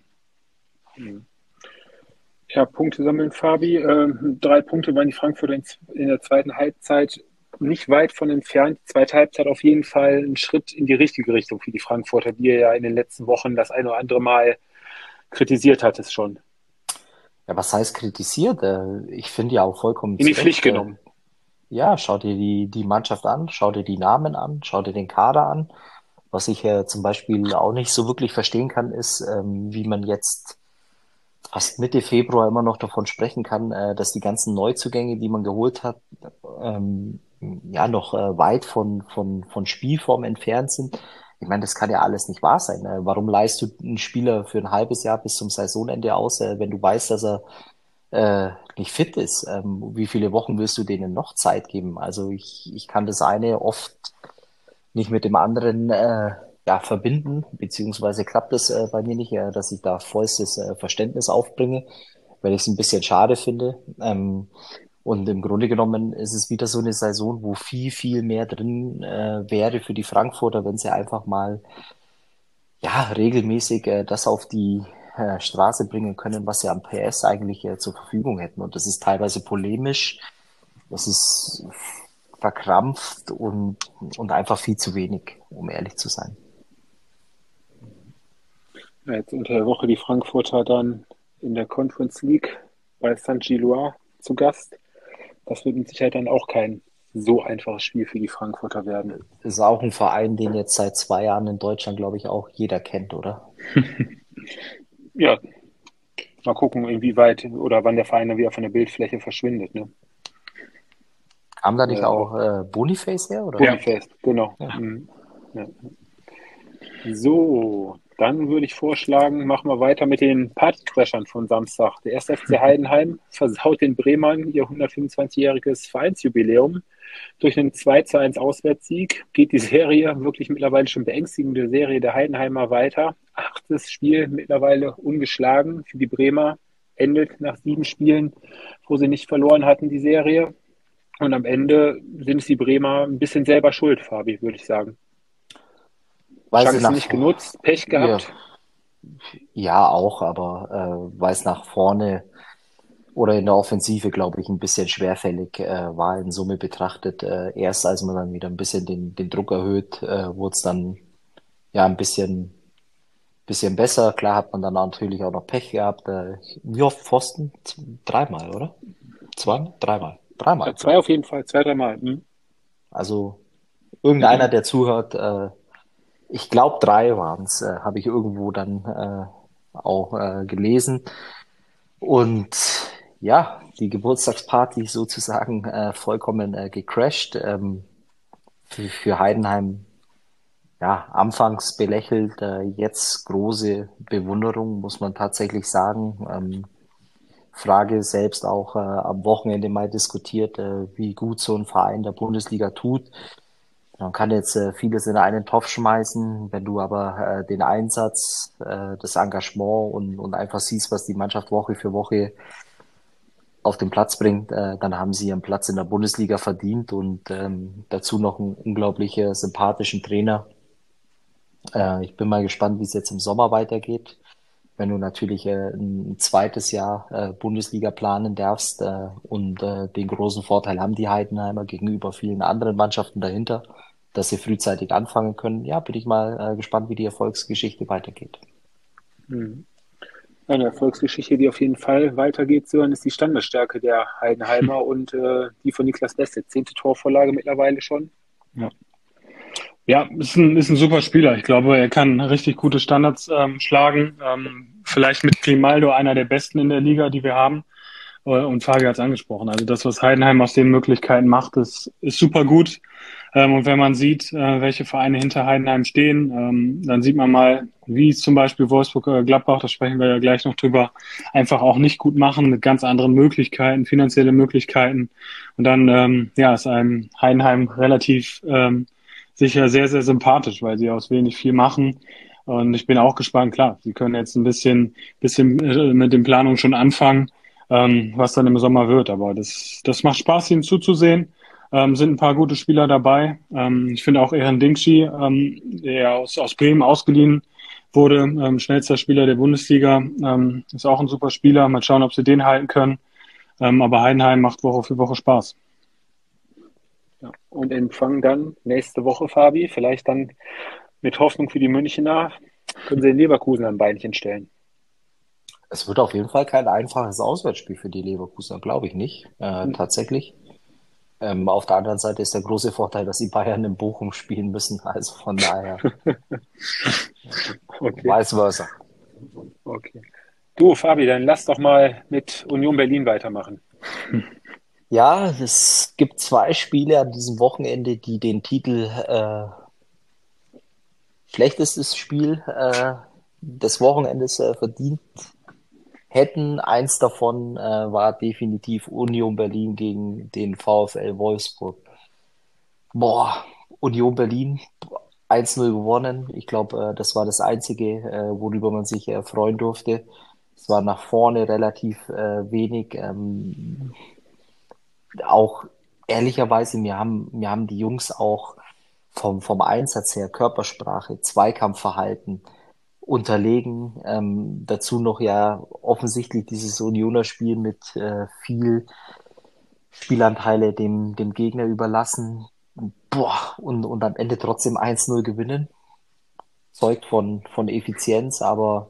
Ja, Punkte sammeln, Fabi. Ähm, drei Punkte waren die Frankfurter in, in der zweiten Halbzeit nicht weit von entfernt. Die zweite Halbzeit auf jeden Fall ein Schritt in die richtige Richtung für die Frankfurter, die ihr ja in den letzten Wochen das ein oder andere Mal kritisiert hattest schon. Ja, was heißt kritisiert? Äh, Ich finde ja auch vollkommen In die zu Pflicht Recht. äh, genommen. Ja, schau dir die, die Mannschaft an, schau dir die Namen an, schau dir den Kader an. Was ich äh, zum Beispiel auch nicht so wirklich verstehen kann, ist, ähm, wie man jetzt fast Mitte Februar immer noch davon sprechen kann, äh, dass die ganzen Neuzugänge, die man geholt hat, ähm, ja noch äh, weit von, von, von Spielform entfernt sind. Ich meine, das kann ja alles nicht wahr sein. Äh, warum leihst du einen Spieler für ein halbes Jahr bis zum Saisonende aus, äh, wenn du weißt, dass er äh, nicht fit ist? Ähm, wie viele Wochen willst du denen noch Zeit geben? Also ich, ich kann das eine oft nicht mit dem anderen äh, ja, verbinden, beziehungsweise klappt es äh, bei mir nicht, äh, dass ich da vollstes äh, Verständnis aufbringe, weil ich es ein bisschen schade finde. Ähm, und im Grunde genommen ist es wieder so eine Saison, wo viel, viel mehr drin äh, wäre für die Frankfurter, wenn sie einfach mal ja regelmäßig äh, das auf die äh, Straße bringen können, was sie am P S eigentlich äh, zur Verfügung hätten. Und das ist teilweise polemisch, das ist verkrampft und, und einfach viel zu wenig, um ehrlich zu sein. Ja, jetzt unter der Woche die Frankfurter dann in der Conference League bei Saint-Gilloise zu Gast. Das wird mit Sicherheit dann auch kein so einfaches Spiel für die Frankfurter werden. Ist auch ein Verein, den jetzt seit zwei Jahren in Deutschland, glaube ich, auch jeder kennt, oder? Ja, mal gucken, inwieweit oder wann der Verein dann wieder von der Bildfläche verschwindet. Ne? Kam da nicht Äh, auch äh, Boniface her, oder? Ja, Boniface, genau. Ja. Mhm. Ja. So, dann würde ich vorschlagen, machen wir weiter mit den Partycrashern von Samstag. Der erste F C Heidenheim versaut den Bremern ihr hundertfünfundzwanzigjähriges Vereinsjubiläum. Durch einen zwei zu eins Auswärtssieg geht die Serie, wirklich mittlerweile schon beängstigende Serie der Heidenheimer weiter. Achtes Spiel mittlerweile ungeschlagen für die Bremer. Endet nach sieben Spielen, wo sie nicht verloren hatten, die Serie. Und am Ende sind es die Bremer ein bisschen selber schuld, Fabi, würde ich sagen. Weil sie Chancen nach nicht genutzt, Pech ja, gehabt. ja auch, aber äh, weil es nach vorne oder in der Offensive, glaube ich, ein bisschen schwerfällig äh, war in Summe betrachtet. Äh, erst als man dann wieder ein bisschen den, den Druck erhöht, äh, wurde es dann ja ein bisschen, bisschen besser. Klar hat man dann natürlich auch noch Pech gehabt. Äh, wie oft Pfosten? Z- Dreimal, oder? Zwei? Dreimal. Dreimal. Ja, zwei auf jeden Fall, zwei, dreimal. Hm. Also irgendeiner, der zuhört, äh, ich glaube drei waren es, äh, habe ich irgendwo dann äh, auch äh, gelesen. Und ja, die Geburtstagsparty sozusagen äh, vollkommen äh, gecrashed. Ähm, für, für Heidenheim, ja, anfangs belächelt, äh, jetzt große Bewunderung, muss man tatsächlich sagen. Ähm, Frage selbst auch äh, am Wochenende mal diskutiert, äh, wie gut so ein Verein der Bundesliga tut. Man kann jetzt äh, vieles in einen Topf schmeißen, wenn du aber äh, den Einsatz, äh, das Engagement und, und einfach siehst, was die Mannschaft Woche für Woche auf den Platz bringt, äh, dann haben sie ihren Platz in der Bundesliga verdient und ähm, dazu noch einen unglaublich äh, sympathischen Trainer. Äh, ich bin mal gespannt, wie es jetzt im Sommer weitergeht. Wenn du natürlich äh, ein zweites Jahr äh, Bundesliga planen darfst äh, und äh, den großen Vorteil haben die Heidenheimer gegenüber vielen anderen Mannschaften dahinter, dass sie frühzeitig anfangen können. Ja, bin ich mal äh, gespannt, wie die Erfolgsgeschichte weitergeht. Hm. Eine Erfolgsgeschichte, die auf jeden Fall weitergeht, Sören, ist die Standesstärke der Heidenheimer und äh, die von Niklas Beste. Zehnte Torvorlage mittlerweile schon. Ja. Ja, ist ein, ist ein super Spieler. Ich glaube, er kann richtig gute Standards ähm, schlagen. Ähm, vielleicht mit Grimaldo einer der besten in der Liga, die wir haben. Äh, und Fabi hat es angesprochen. Also das, was Heidenheim aus den Möglichkeiten macht, ist, ist super gut. Ähm, und wenn man sieht, äh, welche Vereine hinter Heidenheim stehen, ähm, dann sieht man mal, wie es zum Beispiel Wolfsburg oder Gladbach, da sprechen wir ja gleich noch drüber, einfach auch nicht gut machen mit ganz anderen Möglichkeiten, finanzielle Möglichkeiten. Und dann ähm, ja, ist einem Heidenheim relativ ähm, sicher sehr, sehr sympathisch, weil sie aus wenig viel machen. Und ich bin auch gespannt, klar, sie können jetzt ein bisschen, bisschen äh, mit den Planungen schon anfangen, ähm, was dann im Sommer wird. Aber das, das macht Spaß, ihnen zuzusehen. Ähm, sind ein paar gute Spieler dabei. Ähm, ich finde auch Eren Dinkci, ähm, der aus, aus Bremen ausgeliehen wurde, ähm, schnellster Spieler der Bundesliga, ähm, ist auch ein super Spieler. Mal schauen, ob sie den halten können. Ähm, aber Heidenheim macht Woche für Woche Spaß. Ja. Und empfangen dann nächste Woche, Fabi, vielleicht dann mit Hoffnung für die Münchner, können sie in Leverkusen ein Beinchen stellen. Es wird auf jeden Fall kein einfaches Auswärtsspiel für die Leverkusener, glaube ich nicht, äh, Hm. tatsächlich. Ähm, auf der anderen Seite ist der große Vorteil, dass die Bayern in Bochum spielen müssen, also von daher Okay, vice versa. okay. Du, Fabi, dann lass doch mal mit Union Berlin weitermachen. Ja, es gibt zwei Spiele an diesem Wochenende, die den Titel äh, schlechtestes Spiel äh, des Wochenendes äh, verdient hätten. Eins davon äh, war definitiv Union Berlin gegen den VfL Wolfsburg. Boah, Union Berlin eins null gewonnen. Ich glaube, äh, das war das Einzige, äh, worüber man sich äh, freuen durfte. Es war nach vorne relativ äh, wenig. Ähm, auch ehrlicherweise, mir haben, mir haben die Jungs auch vom, vom Einsatz her, Körpersprache, Zweikampfverhalten unterlegen. Ähm, dazu noch ja offensichtlich dieses Unioner Spiel mit äh, viel Spielanteile dem, dem Gegner überlassen. Boah, und, und am Ende trotzdem eins null gewinnen. Zeugt von, von Effizienz, aber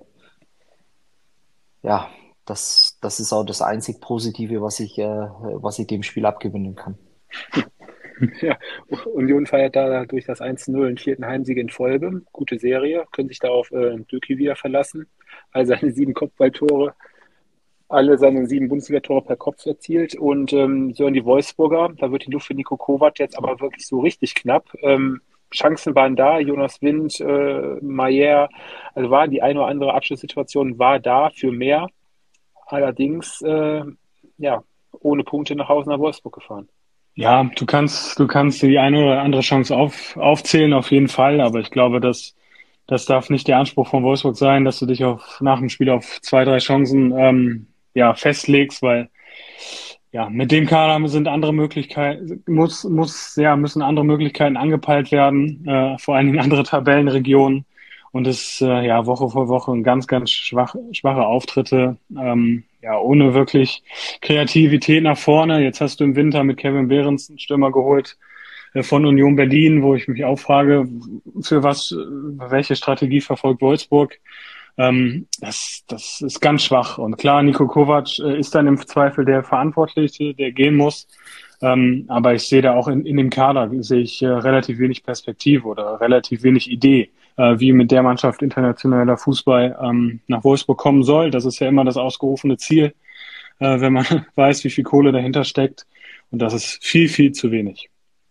ja, das, das ist auch das einzig Positive, was ich, äh, was ich dem Spiel abgewinnen kann. Ja, Union feiert da durch das eins zu null den vierten Heimsieg in Folge. Gute Serie, können sich da auf äh, Döki wieder verlassen. All seine sieben Kopfballtore, alle seine sieben Bundesliga-Tore per Kopf erzielt. Und ähm, so in die Wolfsburger, da wird die Luft für Nico Kovac jetzt aber wirklich so richtig knapp. Ähm, Chancen waren da, Jonas Wind, äh, Maier, also war die eine oder andere Abschlusssituation war da für mehr. Allerdings, äh, ja, ohne Punkte nach Hause nach Wolfsburg gefahren. Ja, du kannst, du kannst die eine oder andere Chance auf, aufzählen, auf jeden Fall, aber ich glaube, dass das darf nicht der Anspruch von Wolfsburg sein, dass du dich auf, nach dem Spiel auf zwei, drei Chancen ähm, ja, festlegst, weil ja, mit dem Kader sind andere Möglichkeiten, muss, muss, ja, müssen andere Möglichkeiten angepeilt werden, äh, vor allen Dingen andere Tabellenregionen. Und es äh, ja Woche für Woche ein ganz, ganz schwach, schwache Auftritte, ähm, ja, ohne wirklich Kreativität nach vorne. Jetzt hast du im Winter mit Kevin Behrens einen Stürmer geholt äh, von Union Berlin, wo ich mich auch frage, für was, welche Strategie verfolgt Wolfsburg? Ähm, das, das ist ganz schwach. Und klar, Niko Kovac äh, ist dann im Zweifel der Verantwortliche, der gehen muss. Ähm, aber ich sehe da auch in, in dem Kader, sehe ich äh, relativ wenig Perspektive oder relativ wenig Idee, äh, wie mit der Mannschaft internationaler Fußball ähm, nach Wolfsburg kommen soll. Das ist ja immer das ausgerufene Ziel, äh, wenn man weiß, wie viel Kohle dahinter steckt. Und das ist viel, viel zu wenig.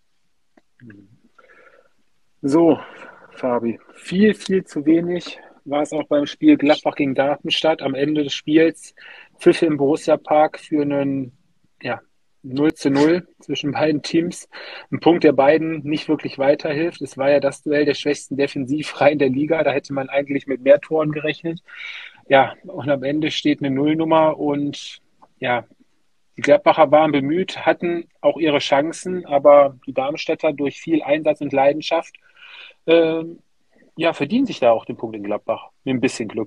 So, Fabi, viel, viel zu wenig war es auch beim Spiel Gladbach gegen Darmstadt. Am Ende des Spiels Pfiffe im Borussia-Park für einen ja, null zu null zwischen beiden Teams. Ein Punkt, der beiden nicht wirklich weiterhilft. Es war ja das Duell der schwächsten Defensivreihen der Liga. Da hätte man eigentlich mit mehr Toren gerechnet. Ja, und am Ende steht eine Nullnummer und ja, die Gladbacher waren bemüht, hatten auch ihre Chancen, aber die Darmstädter durch viel Einsatz und Leidenschaft ähm, ja, verdienen sich da auch den Punkt in Gladbach. Mit ein bisschen Glück.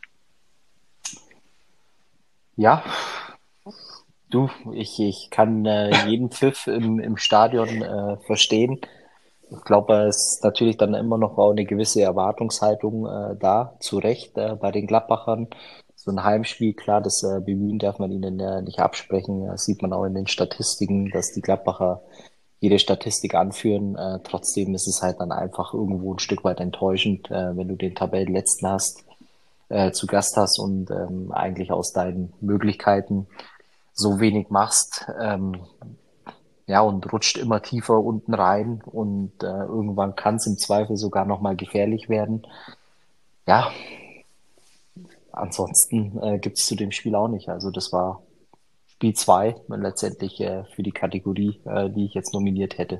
Ja, du, ich, ich kann äh, jeden Pfiff im, im Stadion äh, verstehen. Ich glaube, es ist natürlich dann immer noch auch eine gewisse Erwartungshaltung äh, da, zu Recht äh, bei den Gladbachern. So ein Heimspiel, klar, das äh, Bemühen darf man ihnen äh, nicht absprechen. Das sieht man auch in den Statistiken, dass die Gladbacher jede Statistik anführen. Äh, trotzdem ist es halt dann einfach irgendwo ein Stück weit enttäuschend, äh, wenn du den Tabellenletzten hast, äh, zu Gast hast und ähm, eigentlich aus deinen Möglichkeiten so wenig machst. Ähm, ja, und rutscht immer tiefer unten rein und äh, irgendwann kann es im Zweifel sogar nochmal gefährlich werden. Ja, ansonsten äh, gibt es zu dem Spiel auch nicht. Also das war Spiel zwei letztendlich äh, für die Kategorie, äh, die ich jetzt nominiert hätte.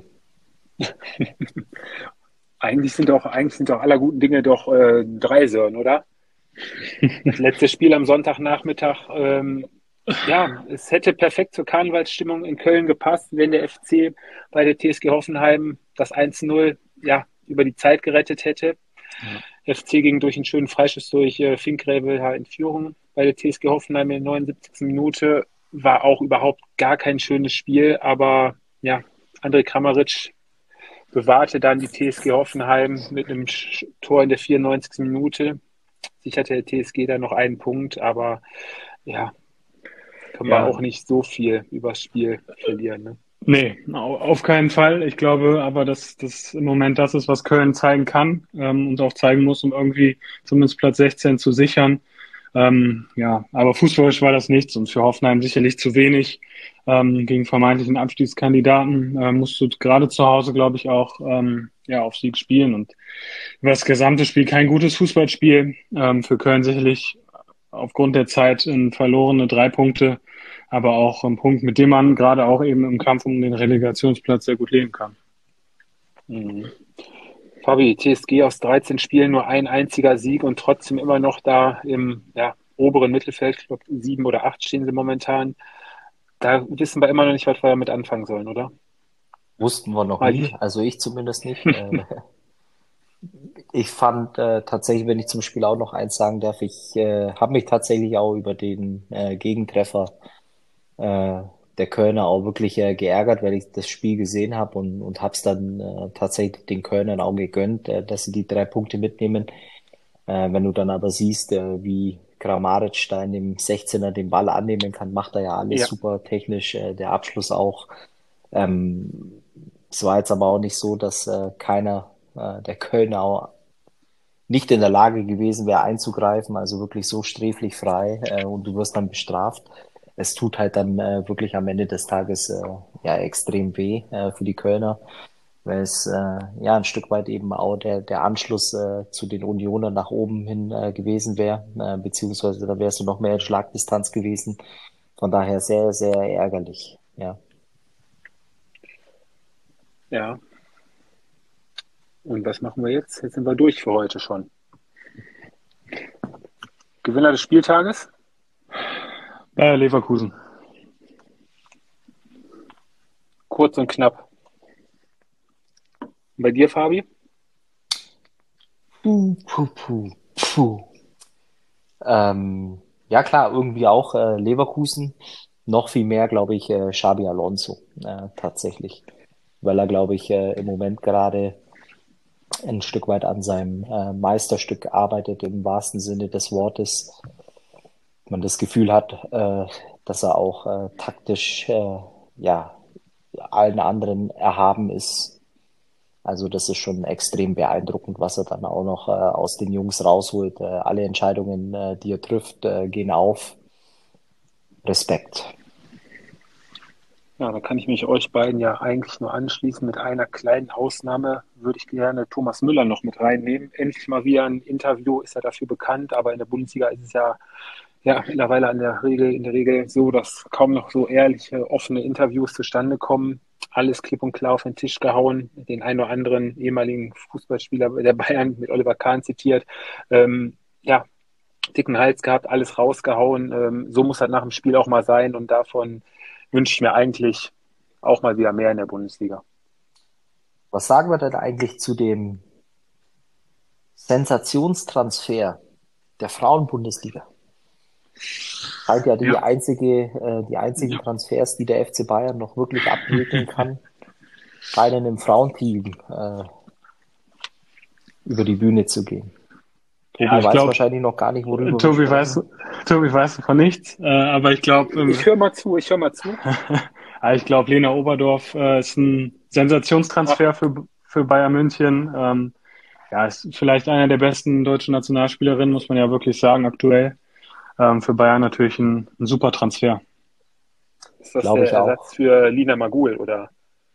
Eigentlich sind doch, eigentlich sind doch aller guten Dinge doch äh, drei Sören, oder? Das letzte Spiel am Sonntagnachmittag, ähm, ja, es hätte perfekt zur Karnevalsstimmung in Köln gepasst, wenn der F C bei der T S G Hoffenheim das eins zu null ja, über die Zeit gerettet hätte. Ja. F C ging durch einen schönen Freischuss durch äh, Finkgräbel in Führung bei der T S G Hoffenheim in der neunundsiebzigsten Minute. War auch überhaupt gar kein schönes Spiel, aber ja, André Kramaric bewahrte dann die T S G Hoffenheim mit einem Sch- Tor in der vierundneunzigsten Minute. Sicherte der T S G dann noch einen Punkt, aber ja, kann man Ja, auch nicht so viel übers Spiel verlieren. Ne? nee, au- auf keinen Fall. Ich glaube aber, dass das im Moment das ist, was Köln zeigen kann ähm, und auch zeigen muss, um irgendwie zumindest Platz sechzehn zu sichern. Ähm, ja, aber fußballisch war das nichts und für Hoffenheim sicherlich zu wenig. Ähm, gegen vermeintlichen Abstiegskandidaten äh, musst du gerade zu Hause, glaube ich, auch ähm, ja, auf Sieg spielen und über das gesamte Spiel kein gutes Fußballspiel. Ähm, für Köln sicherlich aufgrund der Zeit in verlorene drei Punkte, aber auch ein Punkt, mit dem man gerade auch eben im Kampf um den Relegationsplatz sehr gut leben kann. Mhm. Fabi, T S G aus dreizehn Spielen nur ein einziger Sieg und trotzdem immer noch da im ja, oberen Mittelfeld. Ich glaube, sieben oder acht stehen sie momentan. Da wissen wir immer noch nicht, was wir damit anfangen sollen, oder? Wussten wir noch Mal nie, die. also ich zumindest nicht. Äh, ich fand äh, tatsächlich, wenn ich zum Spiel auch noch eins sagen darf, ich äh, habe mich tatsächlich auch über den äh, Gegentreffer äh, der Kölner auch wirklich äh, geärgert, weil ich das Spiel gesehen habe und, und habe es dann äh, tatsächlich den Kölnern auch gegönnt, äh, dass sie die drei Punkte mitnehmen. Äh, wenn du dann aber siehst, äh, wie Kramaric da in dem sechzehner den Ball annehmen kann, macht er ja alles Ja, super technisch, äh, der Abschluss auch. Ähm, Es war jetzt aber auch nicht so, dass äh, keiner äh, der Kölner auch nicht in der Lage gewesen wäre einzugreifen, also wirklich so sträflich frei äh, und du wirst dann bestraft. Es tut halt dann äh, wirklich am Ende des Tages äh, ja extrem weh äh, für die Kölner, weil es äh, ja ein Stück weit eben auch der der Anschluss äh, zu den Unionern nach oben hin äh, gewesen wäre, äh, beziehungsweise da wärst du noch mehr in Schlagdistanz gewesen. Von daher sehr, sehr ärgerlich. Ja. ja. Und was machen wir jetzt? Jetzt sind wir durch für heute schon. Gewinner des Spieltages? Bayer Leverkusen. Kurz und knapp. Und bei dir, Fabi? Puh, puh, puh, puh. Ähm, ja klar, irgendwie auch äh, Leverkusen. Noch viel mehr, glaube ich, äh, Xabi Alonso äh, tatsächlich. Weil er, glaube ich, äh, im Moment gerade ein Stück weit an seinem äh, Meisterstück arbeitet, im wahrsten Sinne des Wortes. Man das Gefühl hat, äh, dass er auch äh, taktisch äh, ja, allen anderen erhaben ist. Also das ist schon extrem beeindruckend, was er dann auch noch äh, aus den Jungs rausholt. Äh, alle Entscheidungen, äh, die er trifft, äh, gehen auf. Respekt. Ja, da kann ich mich euch beiden ja eigentlich nur anschließen. Mit einer kleinen Ausnahme würde ich gerne Thomas Müller noch mit reinnehmen. Endlich mal wieder ein Interview, ist er dafür bekannt, aber in der Bundesliga ist es ja, ja mittlerweile an der Regel, in der Regel so, dass kaum noch so ehrliche, offene Interviews zustande kommen. Alles klipp und klar auf den Tisch gehauen, den einen oder anderen ehemaligen Fußballspieler der Bayern mit Oliver Kahn zitiert. Ähm, ja, dicken Hals gehabt, alles rausgehauen. Ähm, so muss das nach dem Spiel auch mal sein und davon wünsche ich mir eigentlich auch mal wieder mehr in der Bundesliga. Was sagen wir denn eigentlich zu dem Sensationstransfer der Frauenbundesliga? Scheint ja die Ja. einzige, äh, die einzigen Ja. Transfers, die der F C Bayern noch wirklich abwickeln kann, scheinen im Frauenteam äh, über die Bühne zu gehen. Tobi Ja, ich weiß glaub, wahrscheinlich noch gar nicht, worüber wir Tobi weiß, sprechen. Tobi weiß von nichts, äh, aber ich glaube, Ich höre mal zu, ich höre mal zu. ich glaube, Lena Oberdorf äh, ist ein Sensationstransfer für, für Bayern München. Ähm, ja, ist vielleicht einer der besten deutschen Nationalspielerinnen, muss man ja wirklich sagen, aktuell. Ähm, für Bayern natürlich ein, ein super Transfer. Ist das Glaube der ich auch. Ersatz für Lina Magul oder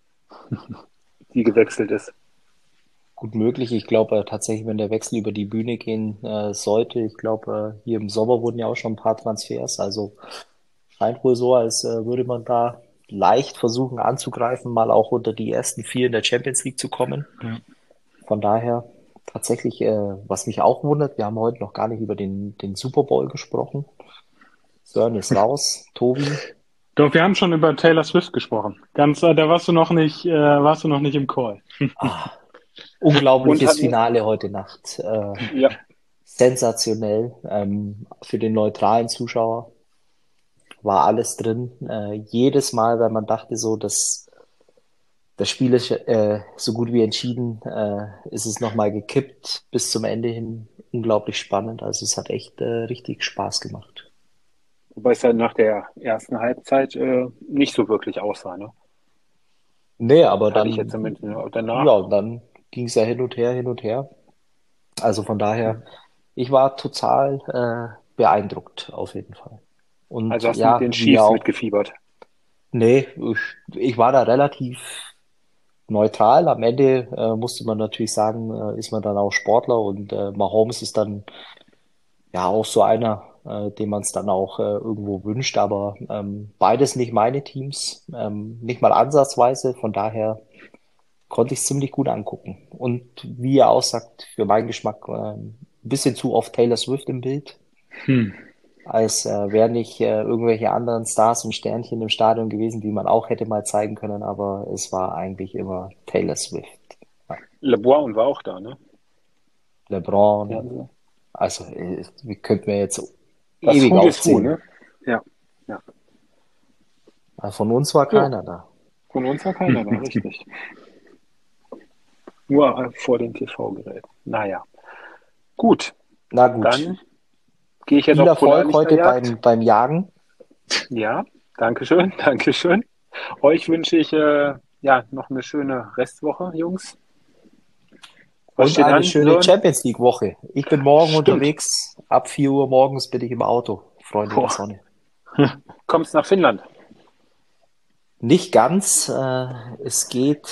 die gewechselt ist? Gut möglich. Ich glaube äh, tatsächlich, wenn der Wechsel über die Bühne gehen äh, sollte, ich glaube, äh, hier im Sommer wurden ja auch schon ein paar Transfers. Also scheint wohl so, als äh, würde man da leicht versuchen anzugreifen, mal auch unter die ersten vier in der Champions League zu kommen. Ja. Von daher tatsächlich, äh, was mich auch wundert, wir haben heute noch gar nicht über den, den Super Bowl gesprochen. Sören ist raus, Tobi. Doch, wir haben schon über Taylor Swift gesprochen. Ganz, äh, da warst du noch nicht, äh, warst du noch nicht im Call. Ah, Und unglaubliches hat, Finale heute Nacht. Äh, ja, sensationell. Ähm, für den neutralen Zuschauer war alles drin. Äh, jedes Mal, wenn man dachte, so, dass das Spiel ist äh, so gut wie entschieden, äh, ist es nochmal gekippt bis zum Ende hin. Unglaublich spannend. Also es hat echt äh, richtig Spaß gemacht. wobei es ja nach der ersten Halbzeit äh, nicht so wirklich aussah, ne? Nee, aber Hatte ich jetzt dann, zumindest danach. ja, dann ging es ja hin und her, hin und her. Also von daher, ich war total äh, beeindruckt auf jeden Fall. Und Also hast du mit ja, den wie Chiefs auch, mitgefiebert. nee, ich, ich war da relativ neutral. Am Ende äh, musste man natürlich sagen, äh, ist man dann auch Sportler und äh, Mahomes ist dann ja auch so einer, äh, dem man es dann auch äh, irgendwo wünscht. Aber ähm, beides nicht meine Teams, ähm, nicht mal ansatzweise. Von daher konnte ich es ziemlich gut angucken. Und wie er auch sagt, für meinen Geschmack äh, ein bisschen zu oft Taylor Swift im Bild, Hm. als äh, wären nicht äh, irgendwelche anderen Stars und Sternchen im Stadion gewesen, die man auch hätte mal zeigen können. Aber es war eigentlich immer Taylor Swift. Ja. LeBron war auch da, ne? LeBron, Ja, also also äh, wir könnten wir jetzt das ewig Who is Who, aufzählen. ne? Ja, ja. Aber von uns war Ja, keiner da. von uns war keiner da, richtig. Nur äh, vor dem T V-Gerät. Naja, gut. Na gut, Dann gehe ich jetzt viel auf Erfolg heute Polarlichterjagd. beim, beim Jagen. Ja, danke schön, danke schön. Euch wünsche ich äh, ja noch eine schöne Restwoche, Jungs. Was Und steht eine an, schöne Sören? Champions League Woche. Ich bin morgen Stimmt. unterwegs. Ab vier Uhr morgens bin ich im Auto, Freunde der Boah. Sonne. Kommst nach Finnland? Nicht ganz. Äh, es geht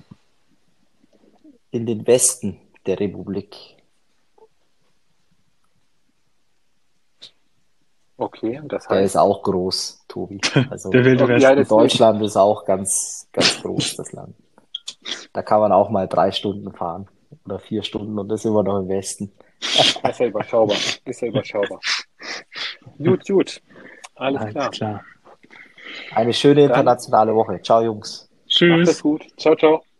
in den Westen der Republik. Okay, das Der heißt, ist auch groß, Tobi. Also Der wilde okay, ja, Westen. deswegen, Deutschland ist auch ganz, ganz groß, das Land. Da kann man auch mal drei Stunden fahren oder vier Stunden und das ist immer noch im Westen. ist ja überschaubar, ist ja überschaubar. Gut, gut, alles Alles klar. klar. Eine schöne Dann internationale Woche. Ciao, Jungs. macht es Tschüss. gut. Ciao, ciao.